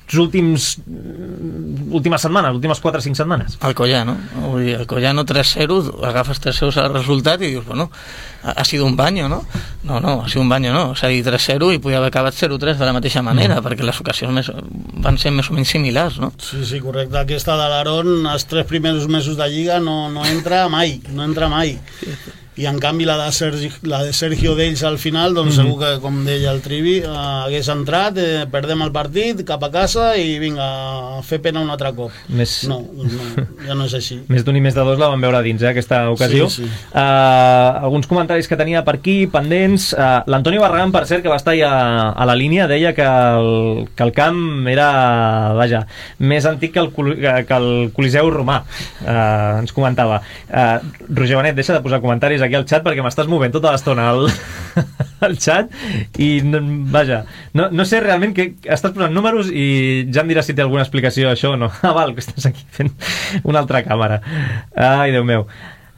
últimes setmanes, últimes 4 o 5 setmanes. El Collano, vull dir, el Collano 3-0, agafes 3-0 al resultat i dius, bueno, ha sido un baño, no? No, ha sido un baño, no, s'ha dit 3-0 i podia haver acabat 0-3 de la mateixa manera, perquè les ocasions van ser més o menys similars, no? Sí, correcte, aquesta de l'Aron els 3 primers mesos de Lliga no entra mai, i en canvi la de Sergio d'ells al final, doncs segur que, com deia el Trivi, hagués entrat, perdem el partit, cap a casa i vinga, a fer pena un altre cop. No, ja no és així. Més d'un i més de dos la vam veure dins, aquesta ocasió. Sí. Alguns comentaris que tenia per aquí, pendents. L'Antonio Barragán, per cert, que va estar a la línia, deia que el camp era, vaja, més antic que el Coliseu romà. Ens comentava. Roger Benet, deixa de posar comentaris aquí al xat perquè m'estàs movent tota l'estona al xat i vaja, no sé realment que estàs posant números i ja em diràs si té alguna explicació això o no. Val, que estàs aquí fent una altra càmera. Ai, Déu meu.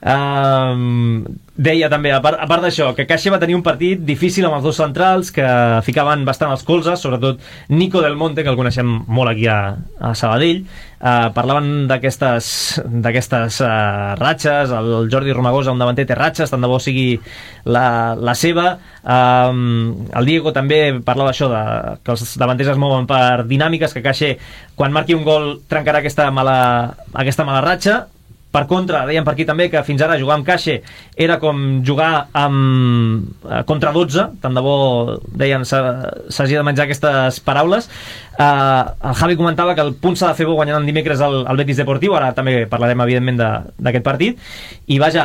Deia també, a part d'això, que Caixa va tenir un partit difícil amb els dos centrals que ficaven bastant els colzes, sobretot Nico Del Monte, que el coneixem molt aquí a Sabadell. Parlaven d'aquestes ratxes, el Jordi Romagosa, un davanter, té ratxes, tant de bo sigui la seva. El Diego també parlava això, que els davanters es mouen per dinàmiques, que Caixa, quan marqui un gol, trencarà aquesta mala ratxa. Per contra, deien per aquí també que fins ara jugar amb Caixa era com jugar contra 12, tant de bo, deien, s'hagi de menjar aquestes paraules. El Javi comentava que el punt s'ha de fer bo guanyant dimecres el Betis Deportiu, ara també parlarem evidentment d'aquest partit, i vaja,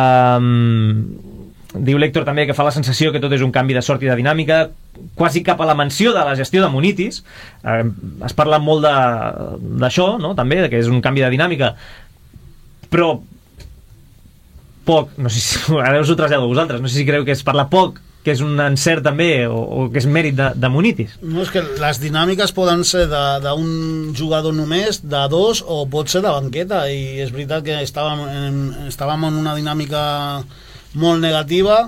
diu l'Héctor també que fa la sensació que tot és un canvi de sort i de dinàmica, quasi cap a la menció de la gestió de Munitis. Es parla molt d'això, no? També, que és un canvi de dinàmica, però poc, no sé si ara us ho trasllado a vosaltres, no sé si creu que es parla poc, que és un encert també o que és mèrit de Munitis. No, és que les dinàmiques poden ser d'un jugador només, de dos, o pot ser de banqueta, i és veritat que estàvem en una dinàmica molt negativa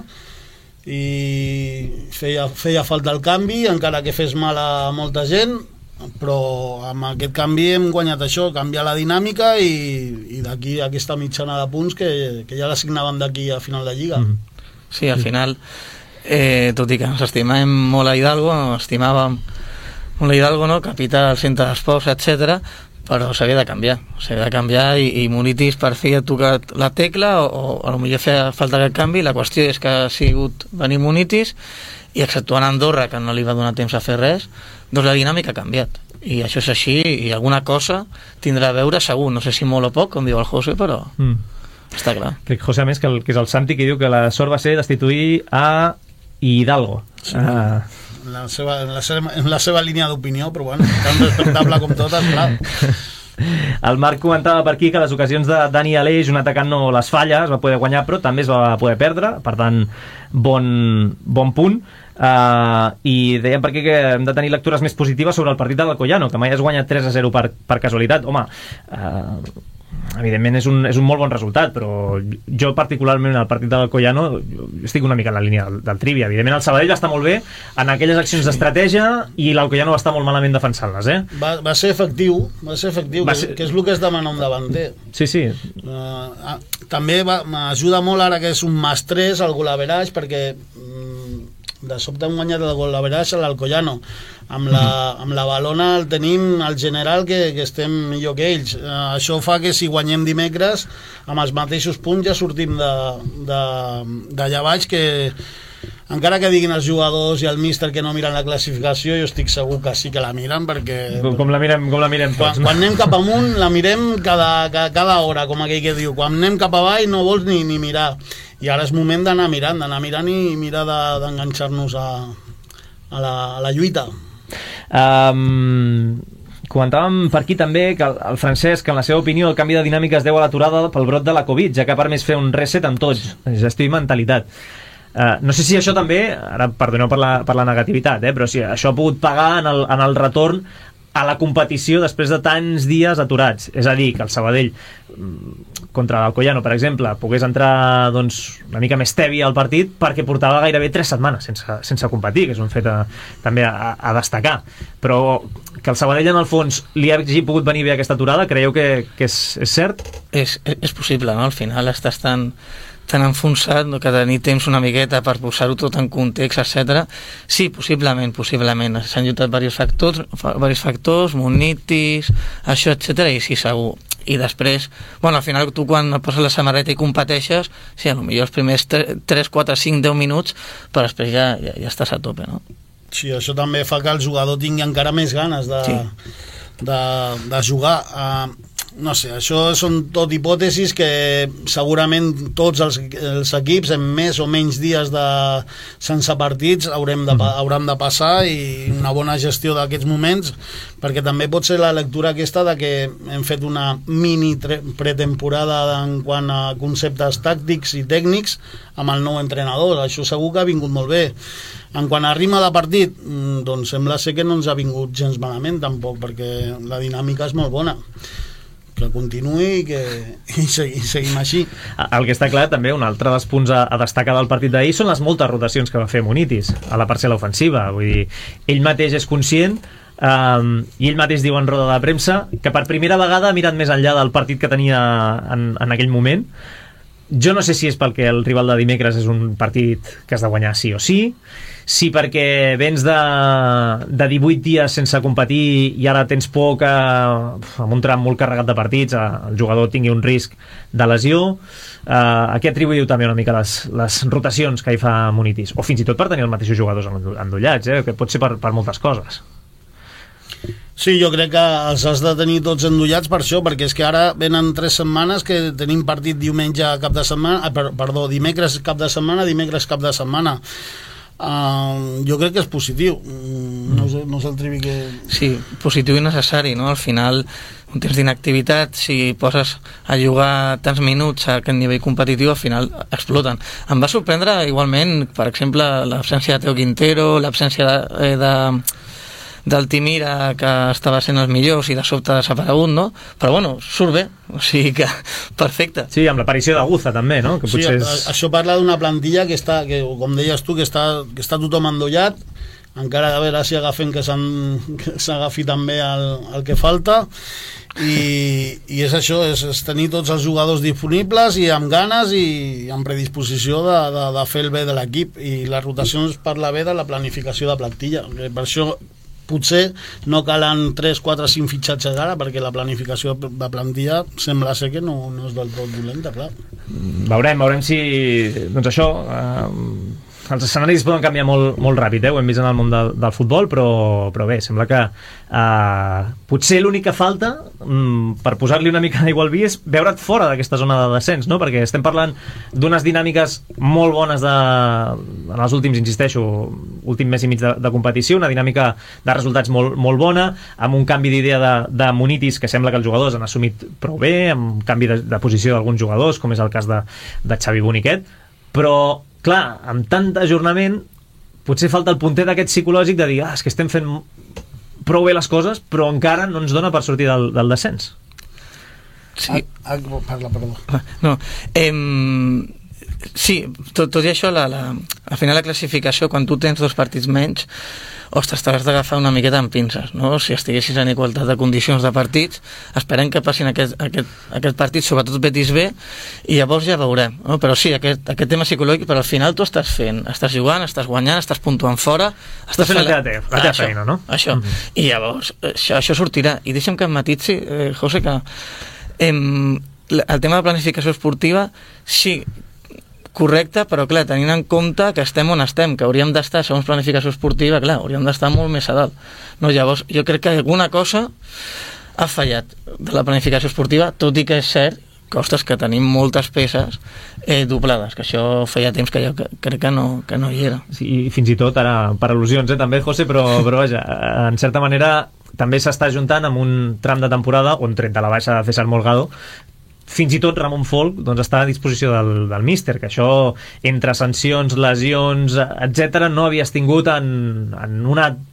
i feia falta el canvi, encara que fes mal a molta gent, però amb aquest canvi hem guanyat això, canviar la dinàmica i d'aquí aquesta mitjana de punts que ja l'assignaven d'aquí a final de Lliga. Sí, al final, tot i que ens estimàvem molt a Hidalgo, estimàvem molt a Hidalgo, no? Capità del centre d'esports, etc., però s'havia de canviar i Munitis per fi ha tocat la tecla o potser feia falta aquest canvi. La qüestió és que ha sigut venir Munitis i exceptuant Andorra, que no li va donar temps a fer res, doncs la dinàmica ha canviat i això és així i alguna cosa tindrà a veure segur, no sé si molt o poc, com diu el José, però està clar. Crec, José, a més, que és el Santi que diu que la sort va ser destituir a Hidalgo. Sí. En la seva línia d'opinió, però bueno, tan respectable com totes, clar. El Marc comentava per aquí que les ocasions de Dani Aleix, un atacant, no les falla, es va poder guanyar però també es va poder perdre, per tant bon punt. I deien per aquí que hem de tenir lectures més positives sobre el partit de l'Alcoyano, que mai es guanya 3-0 per casualitat. Home, evidentment és un molt bon resultat, però jo particularment el partit de l'Alcoyano estic una mica en la línia del Trivi. Evidentment el Sabadell va estar molt bé en aquelles accions d'estratègia i l'Alcoyano va estar molt malament defensant-les, va ser efectiu, que és el que es demana un davanter. Sí. També m'ajuda molt ara que és un +3 el golaverage, perquè de sobte hem guanyat el golaverage a l'Alcoyano. Amb la Balona el tenim al general que estem millor que ells. Això fa que si guanyem dimecres amb els mateixos punts ja sortim d'allà baix, que encara que diguin els jugadors i el míster que no miren la classificació, jo estic segur que sí que la miren, perquè com la mirem tots, quan anem cap amunt la mirem cada hora, com aquell que diu, quan anem cap avall no vols ni mirar, i ara és moment d'anar mirant i mirar d'enganxar-nos a la lluita. Comentàvem per aquí també que el Francesc, en la seva opinió, el canvi de dinàmica es deu a l'aturada pel brot de la Covid, ja que ha permès fer un reset en tots, gestió i mentalitat. No sé si això també, ara perdoneu per la negativitat, però si això ha pogut pagar en el retorn a la competició després de tants dies aturats. És a dir, que el Sabadell contra l'Alcoyano, per exemple, pogués entrar doncs, una mica més tebi al partit, perquè portava gairebé 3 setmanes sense competir, que és un fet també a destacar. Però que el Sabadell en el fons li hagi pogut venir bé aquesta aturada, creieu que és cert? És possible, no? Al final estàs tan enfonsat, no? Que tenir temps una miqueta per posar-ho tot en context, etc. Sí, possiblement. S'han juntat diversos factors, monitis, això, etc. I sí, segur. I després, bueno, al final tu quan et poses la samarreta i competeixes, sí, potser els primers 3, 4, 5, 10 minuts, però després ja estàs a tope, no? Sí, això també fa que el jugador tingui encara més ganes de jugar. No sé, això són tot hipòtesis que segurament tots els equips en més o menys dies sense partits hauran de passar, i una bona gestió d'aquests moments, perquè també pot ser la lectura aquesta de que hem fet una mini pretemporada en quant a conceptes tàctics i tècnics amb el nou entrenador. Això segur que ha vingut molt bé. En quant a ritme de partit, doncs sembla ser que no ens ha vingut gens malament tampoc, perquè la dinàmica és molt bona. Que continuï i seguim així. El que està clar també, un altre dels punts a destacar del partit d'ahir són les moltes rotacions que va fer Munitis a la parcel·la ofensiva. Vull dir, ell mateix és conscient i ell mateix diu en roda de premsa que per primera vegada ha mirat més enllà del partit que tenia en aquell moment. Jo no sé si és perquè el rival de dimecres és un partit que has de guanyar sí o sí, si perquè vens de 18 dies sense competir i ara tens por que amb un tram molt carregat de partits el jugador tingui un risc de lesió. A què atribuïu també una mica les rotacions que hi fa Munitis? O fins i tot per tenir els mateixos jugadors endollats, que pot ser per moltes coses. Sí, jo crec que els has de tenir tots endollats per això, perquè és que ara venen 3 setmanes que tenim partit diumenge cap de setmana, dimecres cap de setmana, dimecres cap de setmana. Jo crec que és positiu. No és el trivi que... Sí, positiu i necessari, no? Al final, un temps d'inactivitat, si poses a jugar tants minuts a aquest nivell competitiu, al final exploten. Em va sorprendre igualment, per exemple, l'absència de Teo Quintero, l'absència del Timira, que estava sent els millors i de sobte ha desaparegut, no? Però bueno, surt bé, o sigui que perfecte. Sí, amb l'aparició d'Aguza també, no? Que potser això parla d'una plantilla que com deies tu, que està tothom endollat, encara a veure si agafen que s'agafi també el que falta, i és això, és tenir tots els jugadors disponibles i amb ganes i amb predisposició de fer el bé de l'equip, i les rotacions parla bé de la planificació de plantilla. Per això potser no calen 3, 4, 5 fitxatges ara, perquè la planificació de plantilla sembla ser que no és del tot dolenta, clar. Veurem si, doncs això, els escenaris poden canviar molt ràpid, ho hem vist en el món del futbol, però bé, sembla que potser l'única falta per posar-li una mica d'aigua al vi és veure't fora d'aquesta zona de descens, no? Perquè estem parlant d'unes dinàmiques molt bones en els últims, insisteixo, últim mes i mig de competició, una dinàmica de resultats molt bona, amb un canvi d'idea de Munitis que sembla que els jugadors han assumit prou bé, amb canvi de posició d'alguns jugadors, com és el cas de Xavi Boniquet, però clar, amb tant ajornament potser falta el puntet aquest psicològic de dir, és que estem fent prou bé les coses, però encara no ens dona per sortir del descens. Sí. Parla, perdó. No, sí, tot i això, al final la classificació, quan tu tens 2 partits menys, ostres, t'has d'agafar una miqueta amb pinces, no? Si estiguessis en igualtat de condicions de partits, esperem que passin aquest partit, sobretot Betis B, i llavors ja veurem, no? Però sí, aquest tema psicològic, però al final tu estàs jugant, estàs guanyant, estàs puntuant fora, estàs fent la teva feina, no? Això, i llavors això sortirà. I deixa'm que em matitzi, José, que el tema de planificació esportiva, sí, correcte, però clar, tenint en compte que estem on estem, que hauríem d'estar, segons planificació esportiva, clar, hauríem d'estar molt més a dalt, no? Llavors, jo crec que alguna cosa ha fallat de la planificació esportiva, tot i que és cert que, ostres, que tenim moltes peces doblades, que això feia temps que jo crec que no hi era. Sí, fins i tot ara, per al·lusions, també, José, però vaja, en certa manera també s'està juntant amb un tram de temporada on tret de la baixa de César Molgado, fins i tot Ramon Folk està a disposició del míster, que això entre sancions, lesions, etc., no havies tingut en una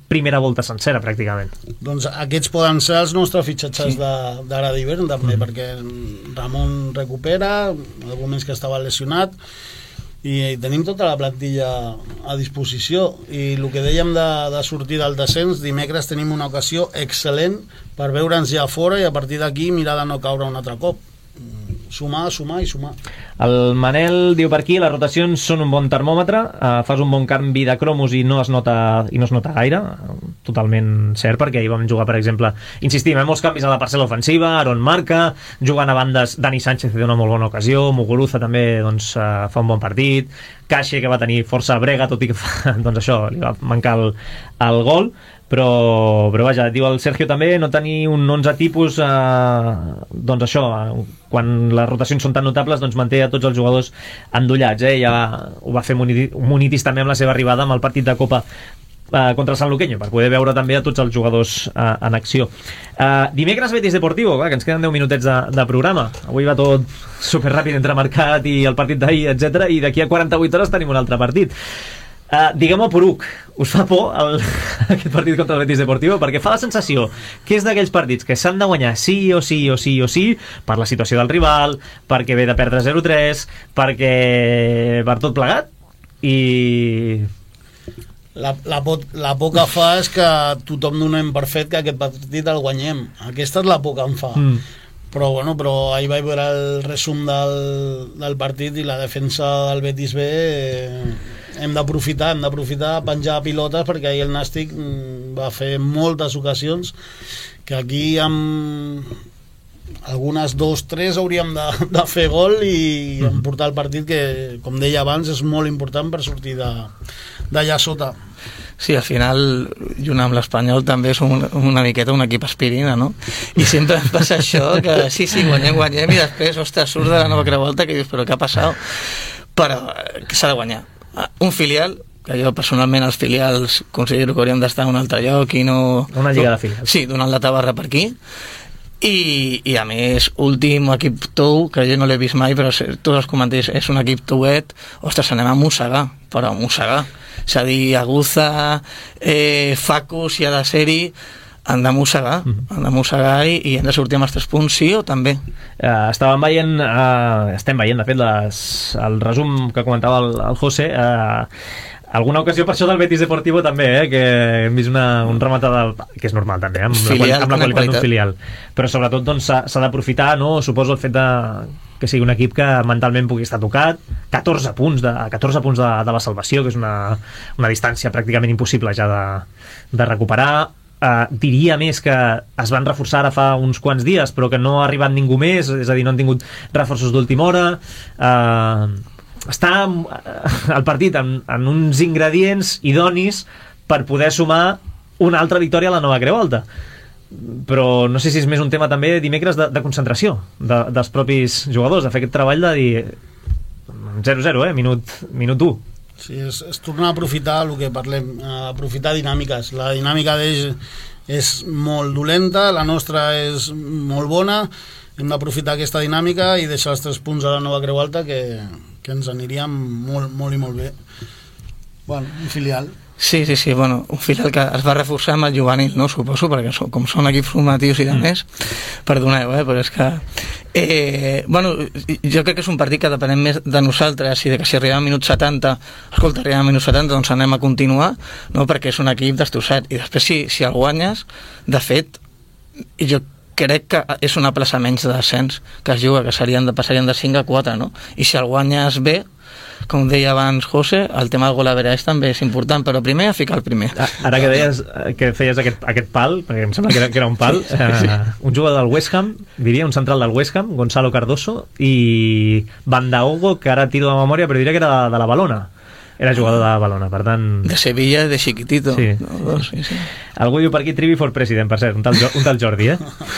primera volta sencera, pràcticament. Doncs aquests poden ser els nostres fitxatges d'ara d'hivern, també, perquè Ramon recupera, algú més que estava lesionat, i tenim tota la plantilla a disposició. I el que dèiem de sortir del descens, dimecres tenim una ocasió excel·lent per veure'ns ja fora i a partir d'aquí mirar de no caure un altre cop. Sumar i sumar. El Manel diu per aquí, les rotacions són un bon termòmetre, fas un bon canvi de cromos i no es nota gaire, totalment cert, perquè ahir vam jugar, per exemple, insistim, molts canvis a la parcel·la ofensiva, Aaron marca, jugant a bandes, Dani Sánchez té una molt bona ocasió, Muguruza també doncs, fa un bon partit, Caixe, que va tenir força brega, tot i que doncs això, li va mancar el gol, però vaja, diu el Sergio també, no tenir un 11 tipus, doncs això, quan les rotacions són tan notables, doncs manté a tots els jugadors endollats, ja ho va fer Munitis també amb la seva arribada amb el partit de Copa contra el San Luqueño, per poder veure també a tots els jugadors en acció. Dimecres Betis Deportivo, que ens queden 10 minutets de programa, avui va tot superràpid entre mercat i el partit d'ahir, etc. I d'aquí a 48 hores tenim un altre partit. Diguem-ho, Poruc, us fa por aquest partit contra el Betis Deportivo? Perquè fa la sensació que és d'aquells partits que s'han de guanyar sí o sí per la situació del rival, perquè ve de perdre 0-3, per tot plegat, i la por que fa és que tothom donem per fet que aquest partit el guanyem. Aquesta és la por que em fa. Però ahir vaig veure el resum del partit i la defensa del Betis B, hem d'aprofitar a penjar pilotes, perquè ahir el Nàstic va fer moltes ocasions que aquí amb algunes 2-3 hauríem de fer gol i emportar el partit, que com deia abans és molt important per sortir d'allà sota. Sí, al final, junt amb l'Espanyol també és una miqueta un equip aspirina, no? I sempre ens passa això, que sí, guanyem i després, ostres, surt de la nova Creualta que dius, però què ha passat? Però s'ha de guanyar. Un filial, que jo personalment els filials considero que hauríem d'estar en un altre lloc i no... Una lliga de filials. Sí, donant la tabarra per aquí. I a més, últim equip tou, que jo no l'he vist mai, però tots els comentaris, és un equip touet, ostres, anem a mossegar, però a mossegar. És a dir, Aguza, Facus i ha de ser-hi, han de mossegar i hem de sortir amb els 3 punts, sí o també? Estem veient, de fet, el resum que comentava el José, alguna ocasió per això del Betis Deportivo també, que hem vist un rematada, que és normal també, amb la qualitat d'un filial, però sobretot doncs, s'ha d'aprofitar, no? Suposo el fet que sigui un equip que mentalment pugui estar tocat, 14 punts de la salvació, que és una distància pràcticament impossible ja de recuperar. Diria més que es van reforçar ara fa uns quants dies, però que no ha arribat ningú més, és a dir, no han tingut reforços d'última hora. Està el partit en uns ingredients idonis per poder sumar una altra victòria a la nova Creu Alta, però no sé si és més un tema també dimecres de concentració dels propis jugadors, de fer aquest treball de dir 0-0, minut 1. Sí, és tornar a aprofitar el que parlem, aprofitar dinàmiques. La dinàmica d'ells és molt dolenta, la nostra és molt bona, hem d'aprofitar aquesta dinàmica i deixar els 3 punts a la nova Creu Alta, que ens aniríem molt, molt i molt bé. Bueno, un filial. Sí, bueno, un filial que es va reforçar amb el juvenil, no? Suposo, perquè com són equips formatius i de més, perdoneu, però és que bueno, jo crec que és un partit que depenem més de nosaltres, i de que si arribem a minut 70 arribem a minut 70, doncs anem a continuar, no? Perquè és un equip destrossat, i després si el guanyes, de fet, jo crec que és una plaça menys de descens que es juga, que passarien de 5 a 4, no? I si el guanyes bé, com deia abans José, el tema del gol average també és important, però primer a ficar el primer. Ara que deies que feies aquest pal, perquè em sembla que era un pal, un jugador del West Ham, diria un central del West Ham, Gonzalo Cardoso, i Bandaogo, que ara tiro de memòria, però diria que era de la Balona. Era jugador de Balona, per tant... De Sevilla, de chiquitito. Sí. No, sí. Algú diu per aquí Trivi for President, per cert, un tal Jordi,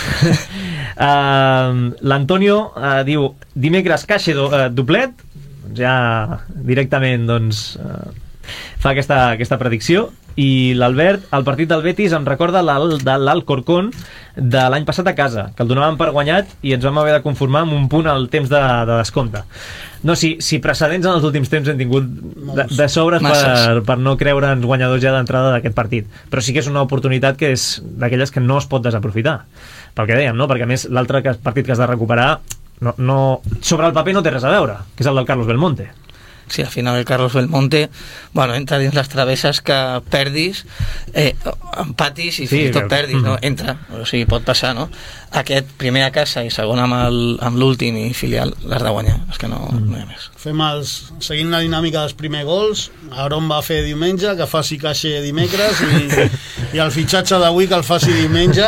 L'Antonio diu dimecres Caixa doblet, ja directament doncs fa aquesta predicció. I l'Albert, el partit del Betis em recorda l'Alcorcón de l'any passat a casa, que el donàvem per guanyat i ens vam haver de conformar amb un punt al temps de descompte. No, si precedents en els últims temps hem tingut de sobres per no creure'ns guanyadors ja d'entrada d'aquest partit, però sí que és una oportunitat que és d'aquelles que no es pot desaprofitar, pel que dèiem, no? Perquè a més l'altre partit que has de recuperar sobre el paper no té res a veure, que és el del Carlos Belmonte. Sí, al final el Carlos Belmonte entra dins les travesses que perdis, empatis i fins i tot perdis, no? Entra, o sigui, pot passar, no? Aquest primer a casa i segon amb l'últim i filial l'has de guanyar, és que no hi ha més. Seguint la dinàmica dels primers gols, Aaron va fer diumenge, que faci caixa dimecres, i el fitxatge d'avui que el faci diumenge,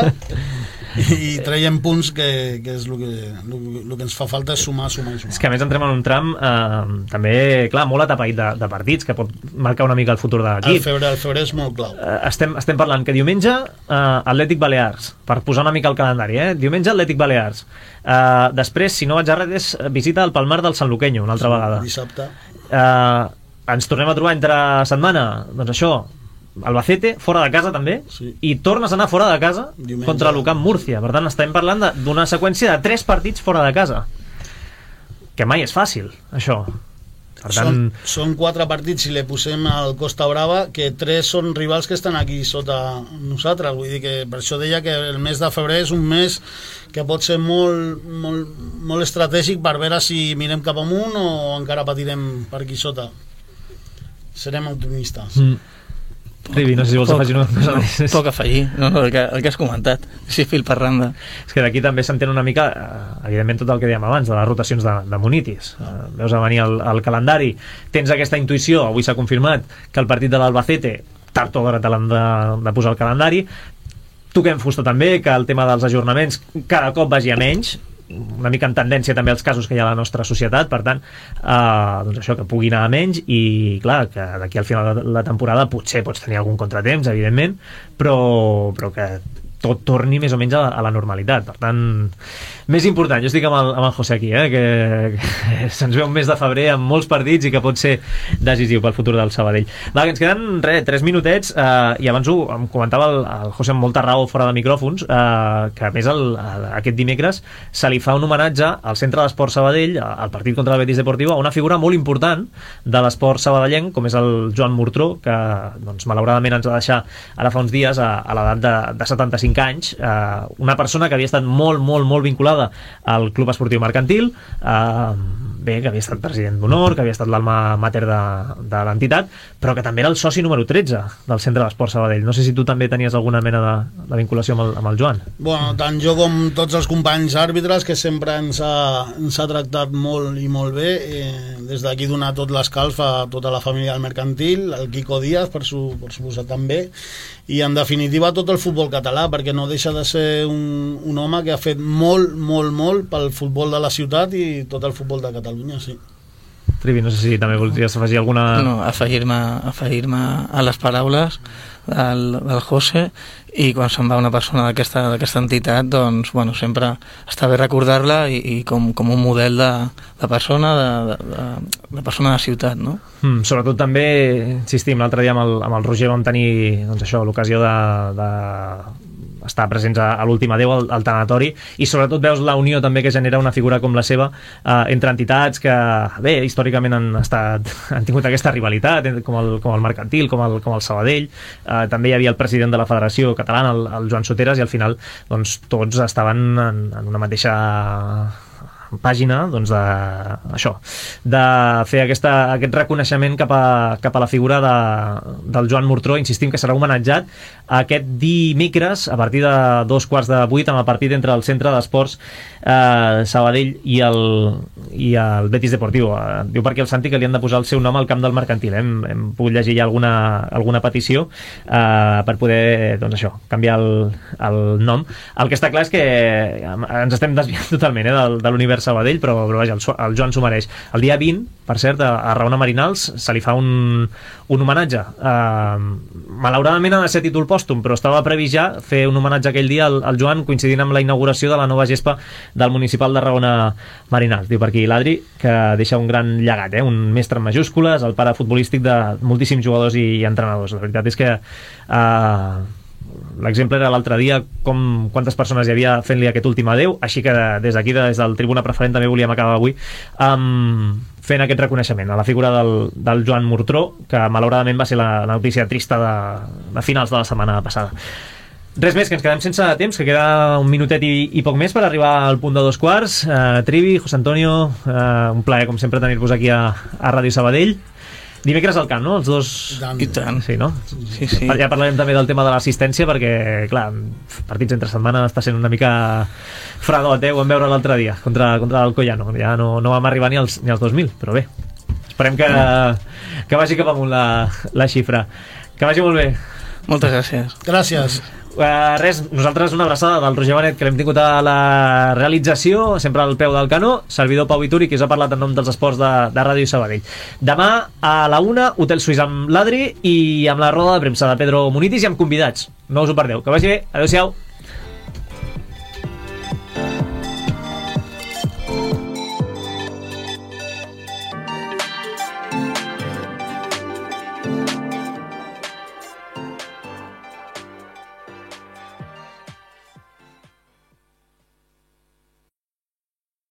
i traiem punts, que és el que ens fa falta, és sumar. És que a més entrem en un tram també, clar, molt atapeït de partits, que pot marcar una mica el futur de l'equip. El febrer és molt clau. Estem parlant que diumenge Atlètic Balears, per posar una mica el calendari, diumenge Atlètic Balears, després, si no vaig a res, és visita al Palmar del Sanluqueño una altra vegada. Dissabte. Ens tornem a trobar entre setmana, doncs això, Albacete, fora de casa també, i tornes a anar fora de casa contra l'Ucamp Múrcia. Per tant, estem parlant d'una seqüència de 3 partits fora de casa, que mai és fàcil, això. Per tant... Són 4 partits, si li posem al Costa Brava, que 3 són rivals que estan aquí sota nosaltres. Vull dir que per això deia que el mes de febrer és un mes que pot ser molt estratègic per veure si mirem cap amunt o encara patirem per aquí sota. Serem optimistes. Rivi, no sé si vols afegir una cosa més. Poc afegir, el que has comentat, sí, fil per randa. És que d'aquí també s'entén una mica, evidentment, tot el que dèiem abans, de les rotacions de Munitis. Veus a venir el calendari, tens aquesta intuïció, avui s'ha confirmat que el partit de l'Albacete tard o d'hora te l'han de posar al calendari. Toquem fusta també, que el tema dels ajornaments cada cop vagi a menys, una mica en tendència també als casos que hi ha a la nostra societat, per tant doncs això, que pugui anar a menys, i clar, que d'aquí al final de la temporada potser pots tenir algun contratemps, evidentment, però que tot torni més o menys a la normalitat. Per tant, més important, jo estic amb el José aquí, que se'ns ve un mes de febrer amb molts partits i que pot ser decisiu pel futur del Sabadell. Va, que ens queden 3 minutets, i abans em comentava el José amb molta raó fora de micròfons, que a més aquest dimecres se li fa un homenatge al Centre d'Esport Sabadell, al partit contra el Betis Deportiu, a una figura molt important de l'esport sabadellenc, com és el Joan Murtró, que doncs, malauradament ens va deixar ara fa uns dies a l'edat de 75 anys, una persona que havia estat molt vinculada al Club Esportiu Mercantil, que havia estat president d'honor, que havia estat l'alma mater de l'entitat, però que també era el soci número 13 del Centre d'Esport Sabadell. No sé si tu també tenies alguna mena de vinculació amb el Joan. Bueno, tant jo com tots els companys àrbitres, que sempre ens ha tractat molt i molt bé, des d'aquí donar tot l'escalf a tota la família del Mercantil, el Quico Díaz, per suposar també, i en definitiva tot el futbol català, perquè no deixa de ser un home que ha fet molt pel futbol de la ciutat i tot el futbol de Catalunya, sí. Trivi, no sé si també voldries afegir alguna... No, afegir-me a les paraules del José, i quan se'n va una persona d'aquesta entitat, doncs, bueno, sempre està bé recordar-la i com un model de persona, de persona de ciutat, no? Sobretot també, insistim, l'altre dia amb el Roger vam tenir, doncs això, l'ocasió de estar presents a l'últim adeu al tanatori, i sobretot veus la unió també que genera una figura com la seva entre entitats que, bé, històricament han tingut aquesta rivalitat, com el Mercantil, com el Sabadell. També hi havia el president de la Federació Catalana, el Joan Soteres, i al final doncs, tots estaven en una mateixa pàgina, doncs, de fer aquest reconeixement cap a la figura del Joan Murtró. Insistim que serà homenatjat aquest dimecres a partir de 7:15 amb el partit entre el Centre d'Esports Sabadell i el Betis Deportiu. Diu per aquí el Santi que li han de posar el seu nom al camp del Mercantil. Hem pogut llegir ja alguna petició per poder, doncs això, canviar el nom. El que està clar és que ens estem desviant totalment de l'univers l'univers Sabadell, però vaja, el Joan s'ho mereix. El dia 20, per cert, a Raona Marinals se li fa un homenatge. Malauradament ha de ser títol pòstum, però estava previst ja fer un homenatge aquell dia al Joan, coincidint amb la inauguració de la nova gespa del municipal de Raona Marinals. Diu per aquí l'Adri, que deixa un gran llegat, un mestre en majúscules, el pare futbolístic de moltíssims jugadors i entrenadors. La veritat és que l'exemple era l'altre dia quantes persones hi havia fent-li aquest últim adeu, així que des d'aquí, des del Tribuna Preferent, també volíem acabar avui fent aquest reconeixement a la figura del Joan Murtró, que malauradament va ser la notícia trista de finals de la setmana passada. Res més, que ens quedem sense temps, que queda un minutet i poc més per arribar al punt de 2:15. Trivi, José Antonio, un plaer com sempre tenir-vos aquí a Ràdio Sabadell. Dimecres al camp, no? Els dos... I tant. Sí, no? Sí. Ja parlarem també del tema de l'assistència, perquè, clar, partits entre setmana està sent una mica fredot, ho vam veure l'altre dia, contra l'Alcoyano. Ja no vam arribar ni als 2.000, però bé, esperem que vagi cap amunt la xifra. Que vagi molt bé. Moltes gràcies. Gràcies. Res, nosaltres una abraçada del Roger Benet, que l'hem tingut a la realització, sempre al peu del canó, servidor Pau Vituri, que us ha parlat en nom dels esports de Ràdio Sabadell. Demà a la 1, Hotel Suís amb l'Adri i amb la roda de premsa de Pedro Munitis i amb convidats. No us ho perdeu. Que vagi bé. Adéu-siau.